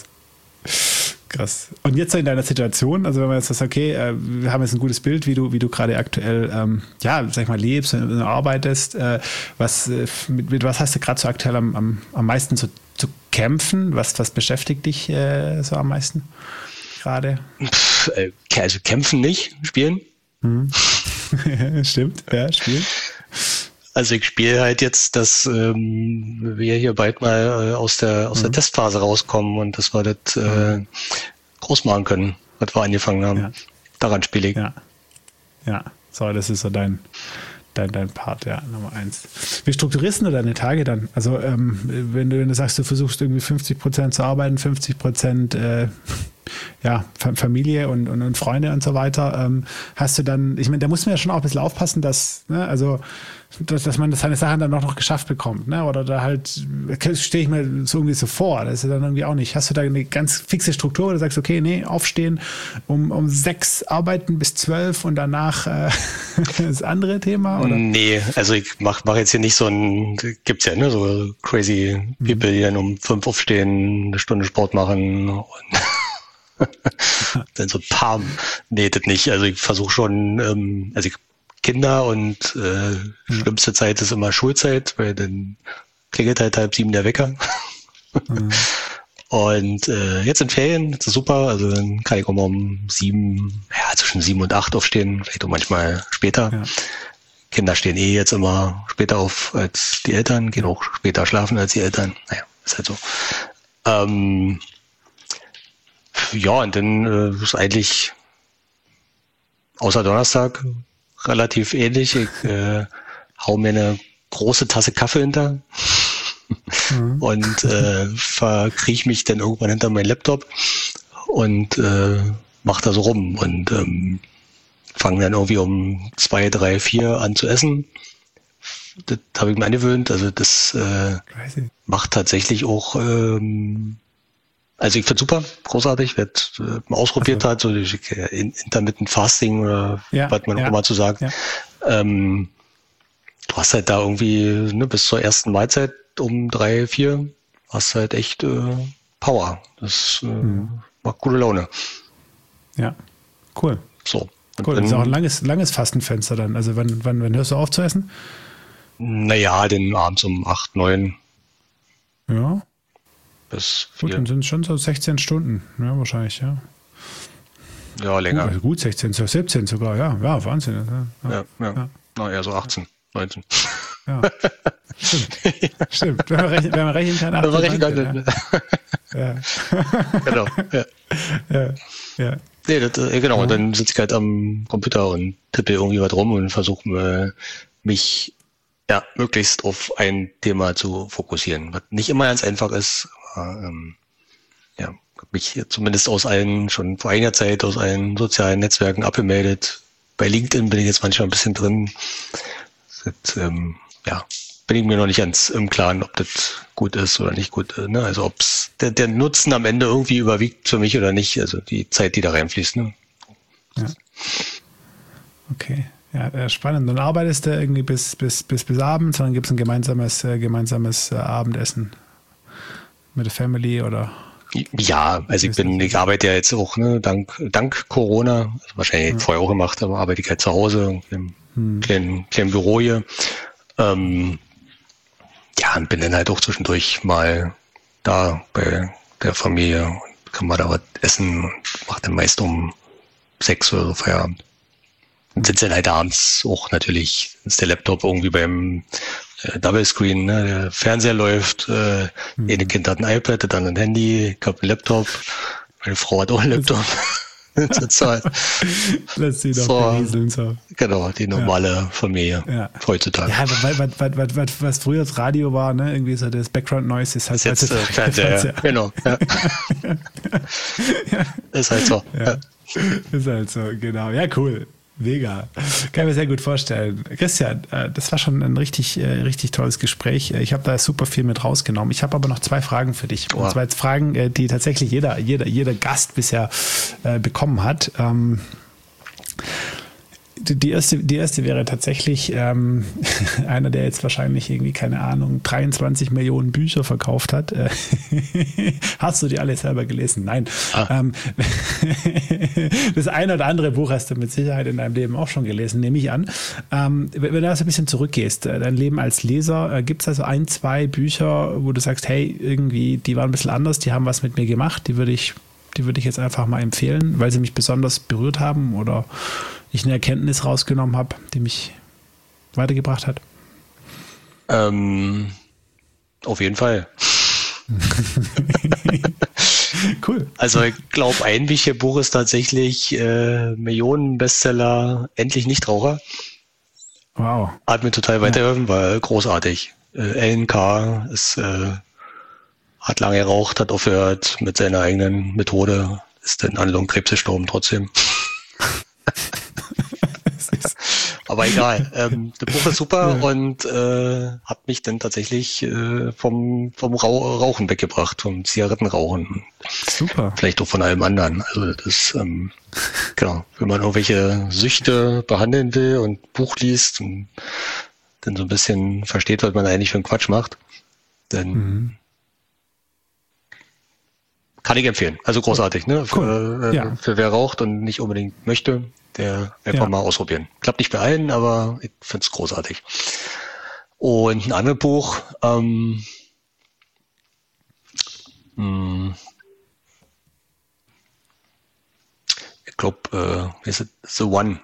Und jetzt in deiner Situation, also wenn man jetzt sagt, okay, wir haben jetzt ein gutes Bild, wie du gerade aktuell, sag ich mal, lebst und arbeitest, mit was hast du gerade so aktuell am meisten zu kämpfen? Was beschäftigt dich so am meisten gerade? Also kämpfen nicht, spielen. Stimmt, ja, spielen. Also ich spiele halt jetzt, dass wir hier bald mal aus der Testphase rauskommen und dass wir das groß machen können, was wir angefangen haben. Ja. Daran spiele ich. Ja, so, das ist so dein Part, ja, Nummer 1. Wie strukturierst du deine Tage dann? Also wenn du sagst, du versuchst irgendwie 50% zu arbeiten, 50% Familie und Freunde und so weiter, hast du dann, ich meine, da muss man ja schon auch ein bisschen aufpassen, dass man seine Sachen dann auch noch geschafft bekommt, ne? Oder da halt, stelle ich mir so irgendwie so vor, das ist dann irgendwie auch nicht. Hast du da eine ganz fixe Struktur, wo du sagst, okay, nee, aufstehen, um 6 arbeiten bis 12 und danach das andere Thema? Oder? Nee, also ich mach jetzt hier nicht so gibt's ja, ne, so crazy people, die dann um 5 aufstehen, eine Stunde Sport machen und dann so nee, das nicht. Also ich versuche schon, Kinder und schlimmste Zeit ist immer Schulzeit, weil dann klingelt halt 6:30 der Wecker. Und jetzt in Ferien, das ist super, also dann kann ich auch mal um 7, zwischen 7 und 8 aufstehen, vielleicht auch manchmal später. Ja. Kinder stehen jetzt immer später auf als die Eltern, gehen auch später schlafen als die Eltern. Naja, ist halt so. Und dann ist eigentlich außer Donnerstag relativ ähnlich. Ich hau mir eine große Tasse Kaffee hinter und verkriech mich dann irgendwann hinter meinen Laptop und mach da so rum und fange dann irgendwie um 2, 3, 4 an zu essen. Das habe ich mir angewöhnt. Also das macht tatsächlich auch also ich finde super, großartig, wird mal ausprobiert hat, so Intermittent Fasting oder was man auch immer zu sagen. Ja. Du hast halt da irgendwie bis zur ersten Mahlzeit um 3, 4 hast halt echt Power. Das macht gute Laune. Ja, cool. So. Cool, das ist auch ein langes Fastenfenster dann. Also wann hörst du auf zu essen? Naja, den abends um 8, 9. Ja. Bis 4. Gut, dann sind es schon so 16 Stunden, ja, wahrscheinlich, ja. Ja, länger. Gut, 16, 17 sogar, ja, Wahnsinn. Ja. Na, eher so 18, 19. Ja, stimmt. Wenn man rechnen kann, 18, ja. Genau, ja. Nee, genau, und dann sitze ich halt am Computer und tippe irgendwie was rum und versuche mich möglichst auf ein Thema zu fokussieren, was nicht immer ganz einfach ist. Habe mich zumindest schon vor einiger Zeit aus allen sozialen Netzwerken abgemeldet. Bei LinkedIn bin ich jetzt manchmal ein bisschen drin. Bin ich mir noch nicht ganz im Klaren, ob das gut ist oder nicht gut. Ne? Also ob der Nutzen am Ende irgendwie überwiegt für mich oder nicht. Also die Zeit, die da reinfließt. Ne? Ja. Okay. Ja, spannend. Dann arbeitest du irgendwie bis abends, dann gibt es ein gemeinsames Abendessen mit der Family oder? Ja, also ich arbeite ja jetzt auch, ne, dank Corona, also wahrscheinlich vorher auch gemacht, aber arbeite ich halt zu Hause im kleinen Büro hier. Und bin dann halt auch zwischendurch mal da bei der Familie und kann mal da was essen und mache dann meist um 6 oder so Feierabend. Und sitze dann halt abends auch natürlich, ist der Laptop irgendwie beim Double Screen, ne? Der Fernseher läuft, jede Kind hat ein iPad, dann ein Handy, ich habe einen Laptop, meine Frau hat auch einen Laptop. Lässt sie doch berieseln, so. Genau, die normale Familie heutzutage. Ja, was früher das Radio war, ne? Irgendwie so das Background Noise ist halt jetzt Fernseher. Genau. Ja. Ist halt so. Ja. Ist halt so, genau. Ja, cool. Mega. Kann ich mir sehr gut vorstellen. Christian, das war schon ein richtig tolles Gespräch. Ich habe da super viel mit rausgenommen. Ich habe aber noch 2 Fragen für dich. Und zwar jetzt Fragen, die tatsächlich jeder Gast bisher bekommen hat. Die erste wäre tatsächlich einer, der jetzt wahrscheinlich irgendwie, keine Ahnung, 23 Millionen Bücher verkauft hat. Hast du die alle selber gelesen? Nein. Das eine oder andere Buch hast du mit Sicherheit in deinem Leben auch schon gelesen, nehme ich an. Wenn du da so ein bisschen zurückgehst, dein Leben als Leser, gibt es also 1, 2 Bücher, wo du sagst, hey, irgendwie, die waren ein bisschen anders, die haben was mit mir gemacht, die würde ich jetzt einfach mal empfehlen, weil sie mich besonders berührt haben oder ich eine Erkenntnis rausgenommen habe, die mich weitergebracht hat? Auf jeden Fall. Cool. Also ich glaube, ein wichtiges Buch ist tatsächlich Millionen-Bestseller Endlich Nichtraucher. Wow. Hat mir total weitergeholfen, war großartig. Alan Carr hat lange geraucht, hat aufgehört mit seiner eigenen Methode, ist dann an Lungenkrebs gestorben trotzdem. Aber egal, das Buch ist super und hat mich dann tatsächlich vom Rauchen weggebracht, vom Zigarettenrauchen. Super. Vielleicht auch von allem anderen. Also das ist, genau, wenn man irgendwelche Süchte behandeln will und Buch liest und dann so ein bisschen versteht, was man eigentlich für einen Quatsch macht, dann kann ich empfehlen. Also großartig, ne? Cool. Für wer raucht und nicht unbedingt möchte, der einfach mal ausprobieren. Klappt nicht bei allen, aber ich finde es großartig. Und ein anderes Buch, ich glaube, The One.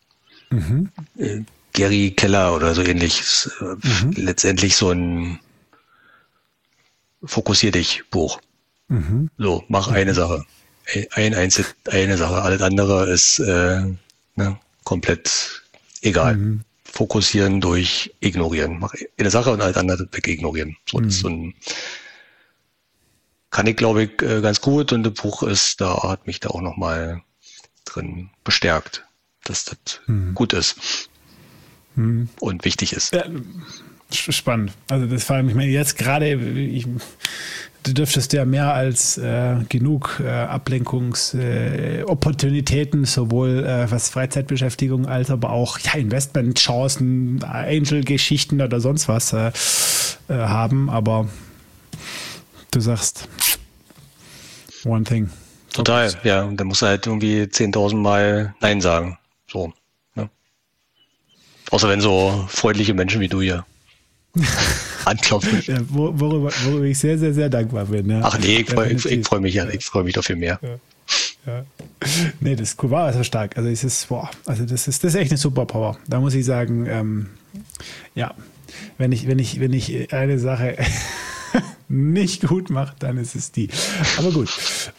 Gary Keller oder so ähnlich. Letztendlich so ein Fokussier dich Buch. So, mach eine Sache. Eine Sache. Alles andere ist komplett egal. Fokussieren durch ignorieren. Mach eine Sache und alles andere wegignorieren. So, das ist so ein, kann ich, glaube ich, ganz gut, und das Buch hat mich da auch nochmal drin bestärkt, dass das gut ist und wichtig ist. Ja, spannend. Also das vor allem, ich meine, jetzt gerade, du dürftest ja mehr als genug Ablenkungsopportunitäten, sowohl was Freizeitbeschäftigung als aber auch Investmentchancen, Angel-Geschichten oder sonst was haben, aber du sagst one thing. Total, ja. Und dann musst du halt irgendwie 10.000 Mal Nein sagen. So. Ne? Außer wenn so freundliche Menschen wie du hier anklopfen. Ja, worüber ich sehr, sehr, sehr dankbar bin. Ja. Ach nee, ich freue mich ja. Ich freue mich dafür mehr. Ja. Nee, das ist cool. War also stark. Also das ist echt eine Superpower. Da muss ich sagen, wenn ich eine Sache nicht gut mache, dann ist es die. Aber gut.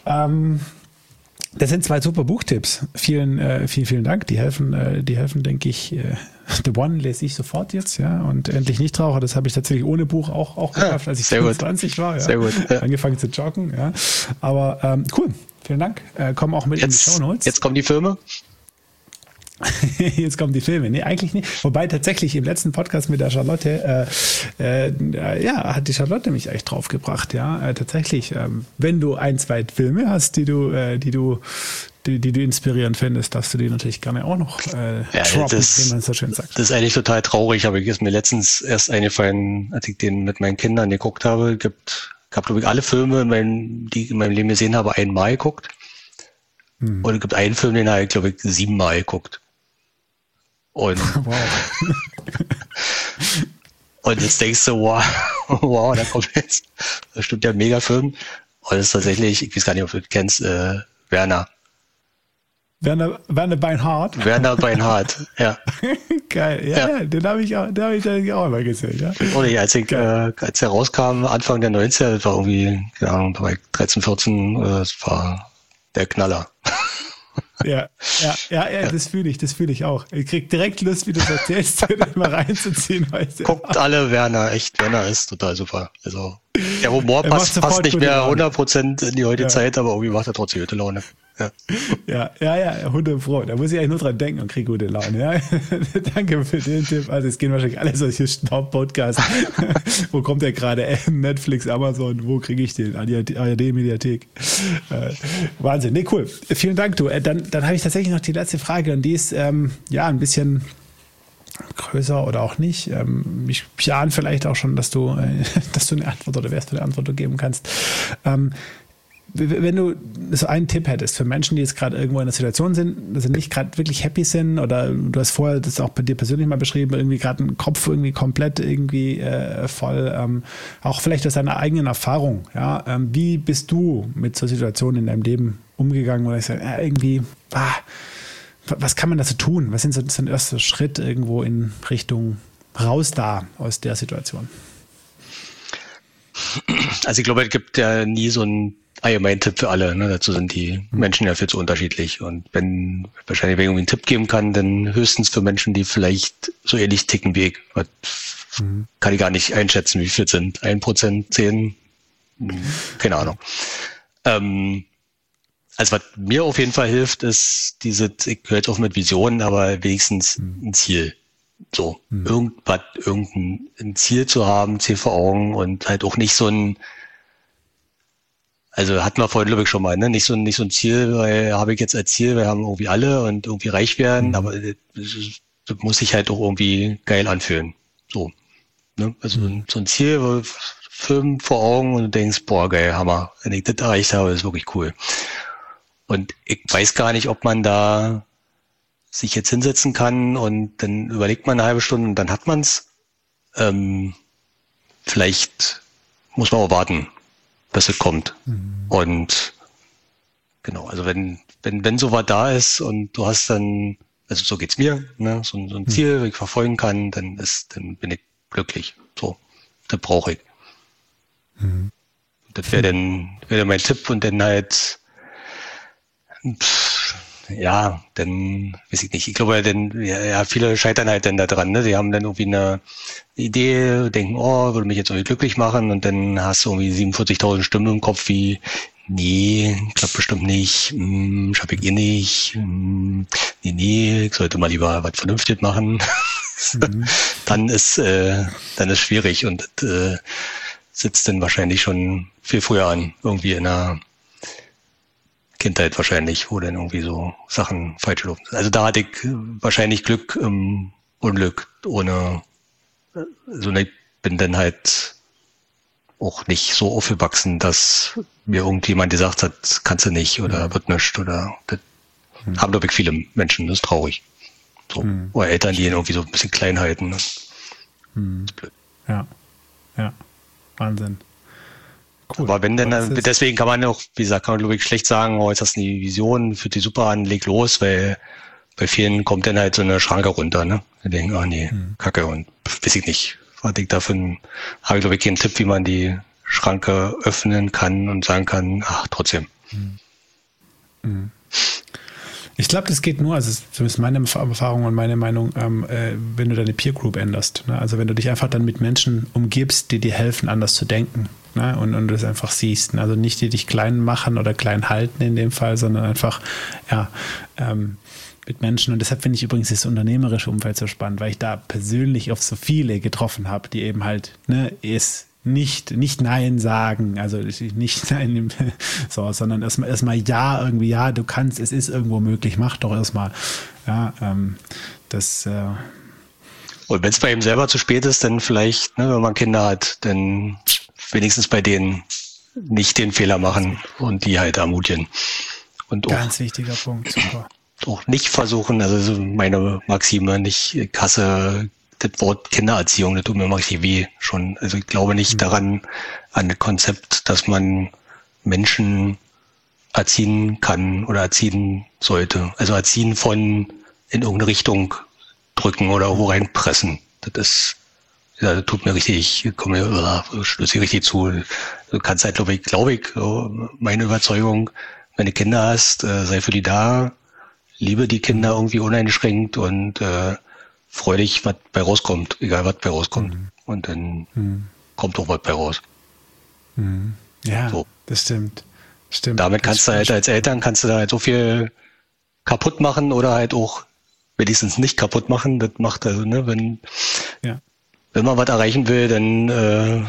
Das sind 2 super Buchtipps. Vielen Dank. Die helfen, denke ich. The One lese ich sofort jetzt, ja. Und Endlich Nichtraucher, das habe ich tatsächlich ohne Buch auch geschafft, als ich 25 war. Ja. Sehr gut. Ja. Angefangen zu joggen, ja. Aber cool. Vielen Dank. Kommen auch mit in die Shownotes. Jetzt kommen die Filme. Jetzt kommen die Filme. Nee, eigentlich nicht. Wobei tatsächlich im letzten Podcast mit der Charlotte, hat die Charlotte mich echt draufgebracht. Ja, tatsächlich. Wenn du 1, 2 Filme hast, die du inspirierend findest, darfst du die natürlich gerne auch noch droppen, wie man so schön sagt. Das ist eigentlich total traurig, aber ist mir letztens erst eingefallen, als ich den mit meinen Kindern geguckt habe. Ich habe, glaube ich, alle Filme, die ich in meinem Leben gesehen habe, einmal geguckt. Und es gibt einen Film, den habe ich, glaube ich, 7 Mal geguckt. Und, und jetzt denkst du, wow, da kommt jetzt, das stimmt ja, ein Megafilm. Und das ist tatsächlich, ich weiß gar nicht, ob du das kennst, Werner Beinhardt. Werner Beinhardt, ja. Geil, ja. Den habe ich auch immer gesehen, ja. Und als er rauskam, Anfang der 90er, das war irgendwie, keine Ahnung, bei 13, 14, das war der Knaller. Ja, das fühle ich auch. Ich krieg direkt Lust, wie du es erzählst, mal reinzuziehen heute. Guckt alle Werner, echt, Werner ist total super. Also, der Humor passt nicht mehr 100% in die heutige Zeit, aber irgendwie macht er trotzdem gute Laune. Ja, 100%. Da muss ich eigentlich nur dran denken und kriege gute Laune. Ja. Danke für den Tipp. Also es gehen wahrscheinlich alle solche Podcasts. Wo kommt der gerade? Netflix, Amazon, wo kriege ich den? ARD-Mediathek. Wahnsinn. Nee, cool. Vielen Dank, du. Dann habe ich tatsächlich noch die letzte Frage und die ist ein bisschen größer oder auch nicht. Ich ahne vielleicht auch schon, dass du eine Antwort oder wer du eine Antwort geben kannst. Wenn du so einen Tipp hättest für Menschen, die jetzt gerade irgendwo in einer Situation sind, dass sie nicht gerade wirklich happy sind oder du hast vorher das auch bei dir persönlich mal beschrieben, irgendwie gerade einen Kopf irgendwie komplett irgendwie voll, auch vielleicht aus deiner eigenen Erfahrung, ja, wie bist du mit so Situationen in deinem Leben umgegangen, wo ich sage, irgendwie, was kann man da so tun? Was sind so ein erster Schritt irgendwo in Richtung raus da aus der Situation? Also ich glaube, es gibt ja nie so einen allgemeinen Tipp für alle. Ne? Dazu sind die Menschen ja viel zu unterschiedlich. Und wenn ich irgendwie einen Tipp geben kann, dann höchstens für Menschen, die vielleicht so ähnlich ticken wie ich. Kann ich gar nicht einschätzen, wie viel es sind. 1%, 10%? Keine Ahnung. Also was mir auf jeden Fall hilft, ist ich höre jetzt auf mit Visionen, aber wenigstens ein Ziel. So, irgendein Ziel zu haben, Ziel vor Augen und halt auch nicht so ein, also hatten wir vorhin, glaube ich, schon mal, ne? Nicht so ein Ziel, weil habe ich jetzt als Ziel, wir haben irgendwie alle und irgendwie reich werden, aber das muss sich halt auch irgendwie geil anfühlen. So, ne? Also so ein Ziel, Film vor Augen und du denkst, boah, geil, Hammer. Wenn ich das erreicht habe, ist wirklich cool. Und ich weiß gar nicht, ob man da sich jetzt hinsetzen kann und dann überlegt man eine halbe Stunde und dann hat man's. Vielleicht muss man auch warten, bis es kommt. Und genau, also wenn sowas da ist und du hast dann, also so geht's mir, ne, so ein Ziel, das ich verfolgen kann, dann bin ich glücklich. So, das brauche ich. Das wäre dann mein Tipp und dann halt, ja, dann weiß ich nicht. Ich glaube, viele scheitern halt dann da dran, ne? Die haben dann irgendwie eine Idee, denken, würde mich jetzt irgendwie glücklich machen und dann hast du irgendwie 47.000 Stimmen im Kopf wie, nee, klappt bestimmt nicht, schaffe ich nicht, nee, ich sollte mal lieber was Vernünftiges machen. Dann ist schwierig und sitzt dann wahrscheinlich schon viel früher an, irgendwie in einer Kindheit wahrscheinlich, wo dann irgendwie so Sachen falsch gelaufen sind. Also da hatte ich wahrscheinlich Glück im Unglück, ich bin dann halt auch nicht so aufgewachsen, dass mir irgendjemand gesagt hat, kannst du nicht oder wird nichts oder das haben, glaube ich, viele Menschen, das ist traurig. So. Oder Eltern, die ihn irgendwie so ein bisschen klein halten. Ne? Das ist blöd. Ja, Wahnsinn. Cool. Aber wenn denn, deswegen kann man auch, wie gesagt, glaube ich, schlecht sagen, jetzt hast du eine Vision, fühlt dich super an, leg los, weil bei vielen kommt dann halt so eine Schranke runter, ne? Die denken, Kacke, und weiß ich nicht. Habe ich, glaube ich, keinen Tipp, wie man die Schranke öffnen kann und sagen kann, trotzdem. Ich glaube, das geht nur, also zumindest meine Erfahrung und meine Meinung, wenn du deine Peer Group änderst. Ne? Also wenn du dich einfach dann mit Menschen umgibst, die dir helfen, anders zu denken. Ne? Und du das einfach siehst. Ne? Also nicht die dich klein machen oder klein halten in dem Fall, sondern einfach, mit Menschen. Und deshalb finde ich übrigens das unternehmerische Umfeld so spannend, weil ich da persönlich auf so viele getroffen habe, die eben halt, nicht Nein sagen, also nicht Nein, so, sondern erstmal ja, irgendwie, ja, du kannst, es ist irgendwo möglich, mach doch erstmal. Ja, das. Und wenn es bei ihm selber zu spät ist, dann vielleicht, wenn man Kinder hat, dann wenigstens bei denen nicht den Fehler machen und die halt ermutigen. Und ganz wichtiger Punkt, super. Auch nicht versuchen, also so meine Maxime, ich hasse das Wort Kindererziehung, das tut mir immer richtig weh schon. Also ich glaube nicht daran, an das Konzept, dass man Menschen erziehen kann oder erziehen sollte. Also erziehen von in irgendeine Richtung drücken oder wo reinpressen. Das tut mir richtig, stößt hier richtig zu. Du kannst halt, glaube ich, meine Überzeugung, wenn du Kinder hast, sei für die da, liebe die Kinder irgendwie uneingeschränkt und freu dich, was bei rauskommt, egal was bei rauskommt. Und dann kommt auch was bei raus. Ja, so. Das stimmt. Stimmt. Damit kannst du halt als Eltern da halt so viel kaputt machen oder halt auch wenigstens nicht kaputt machen. Das macht also, ne, wenn man was erreichen will, dann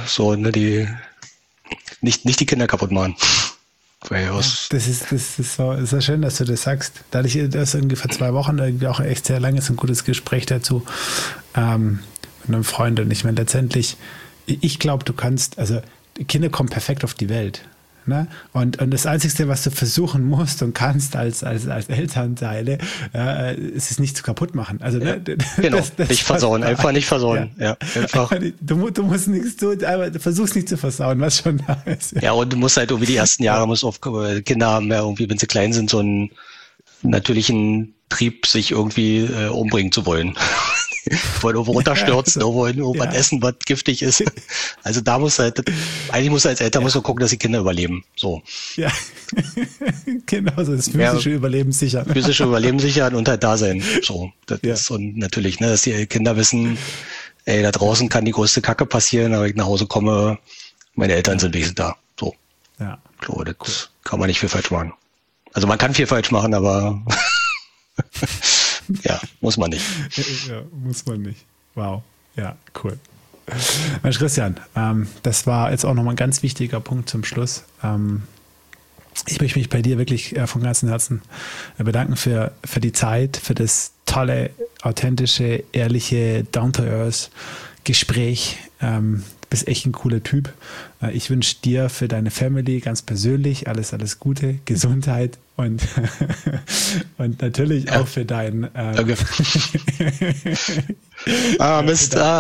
nicht die Kinder kaputt machen. Das ist so schön, dass du das sagst. Da hatte ich das irgendwie vor 2 Wochen irgendwie auch echt sehr langes und gutes Gespräch dazu mit einem Freund. Und ich meine, letztendlich, ich glaube, du kannst, also Kinder kommen perfekt auf die Welt. Ne? Und das Einzige, was du versuchen musst und kannst als Elternteile, ist es nicht zu kaputt machen. Also, ja, genau, nicht versauen, einfach nicht versauen. Ja. Einfach. Du musst nichts tun, aber du versuchst nicht zu versauen, was schon da ist. Ja, und du musst halt irgendwie die ersten Jahre, Kinder haben ja irgendwie, wenn sie klein sind, so einen natürlichen Trieb, sich irgendwie umbringen zu wollen. Wollen irgendwo runterstürzen, wollen irgendwas essen, was giftig ist. Also da musst du als Eltern musst du gucken, dass die Kinder überleben. So. Ja, genau, so das physische Überleben sichern. Physische Überleben sichern und halt da sein. So, das ist und natürlich, ne, dass die Kinder wissen, ey, da draußen kann die größte Kacke passieren, aber wenn ich nach Hause komme, meine Eltern sind wenigstens da. So. Ja. Ich glaube, das kann man nicht viel falsch machen. Also man kann viel falsch machen, aber ja, muss man nicht. Ja, muss man nicht. Wow. Ja, cool. Mensch, Christian, das war jetzt auch nochmal ein ganz wichtiger Punkt zum Schluss. Ich möchte mich bei dir wirklich von ganzem Herzen bedanken für die Zeit, für das tolle, authentische, ehrliche, down-to-earth Gespräch. Du bist echt ein cooler Typ. Ich wünsche dir für deine Family ganz persönlich alles Gute, Gesundheit und natürlich auch für dein Danke. Mist. Du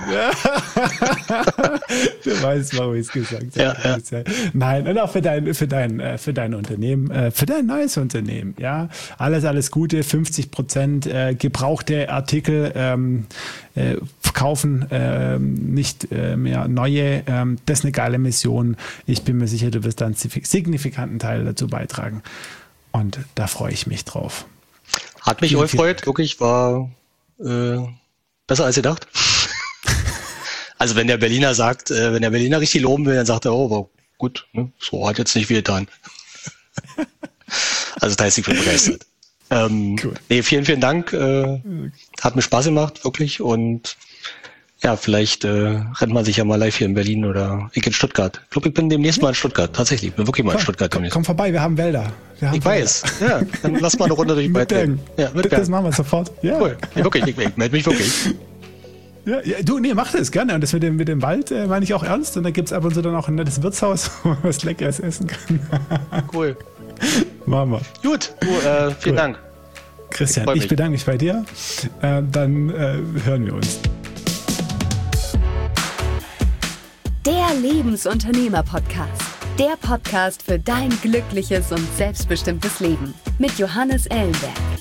weißt, warum ich es gesagt habe. Ja. Nein, und auch für dein Unternehmen, für dein neues Unternehmen. Ja, alles Gute, 50% gebrauchte Artikel verkaufen, nicht mehr neue. Das ist eine geile Mission. Ich bin mir sicher, du wirst da einen signifikanten Teil dazu beitragen. Und da freue ich mich drauf. Hat mich gefreut, wirklich, war besser als gedacht. Also wenn der Berliner sagt, wenn der Berliner richtig loben will, dann sagt er, oh, war gut, ne? So hat jetzt nicht viel getan. Also da ist ich begeistert. Cool. Nee, vielen Dank. Hat mir Spaß gemacht, wirklich. Und ja, vielleicht rennt man sich ja mal live hier in Berlin oder ich in Stuttgart. Ich glaube, ich bin demnächst mal in Stuttgart. Tatsächlich, ich bin wirklich mal in Stuttgart demnächst. Komm vorbei, wir haben Wälder. Ich weiß, ja. Dann lass mal eine Runde durch Bergen. Ja, das machen wir sofort. Ja. Cool. Ja, wirklich, ich melde mich wirklich. Ja, du, mach das gerne. Und das mit dem Wald meine ich auch ernst. Und da gibt es ab und zu dann auch ein nettes Wirtshaus, wo man was Leckeres essen kann. Cool. Machen wir. Gut, vielen Dank. Christian, ich bedanke mich bei dir. Dann hören wir uns. Der Lebensunternehmer-Podcast. Der Podcast für dein glückliches und selbstbestimmtes Leben. Mit Johannes Ellenberg.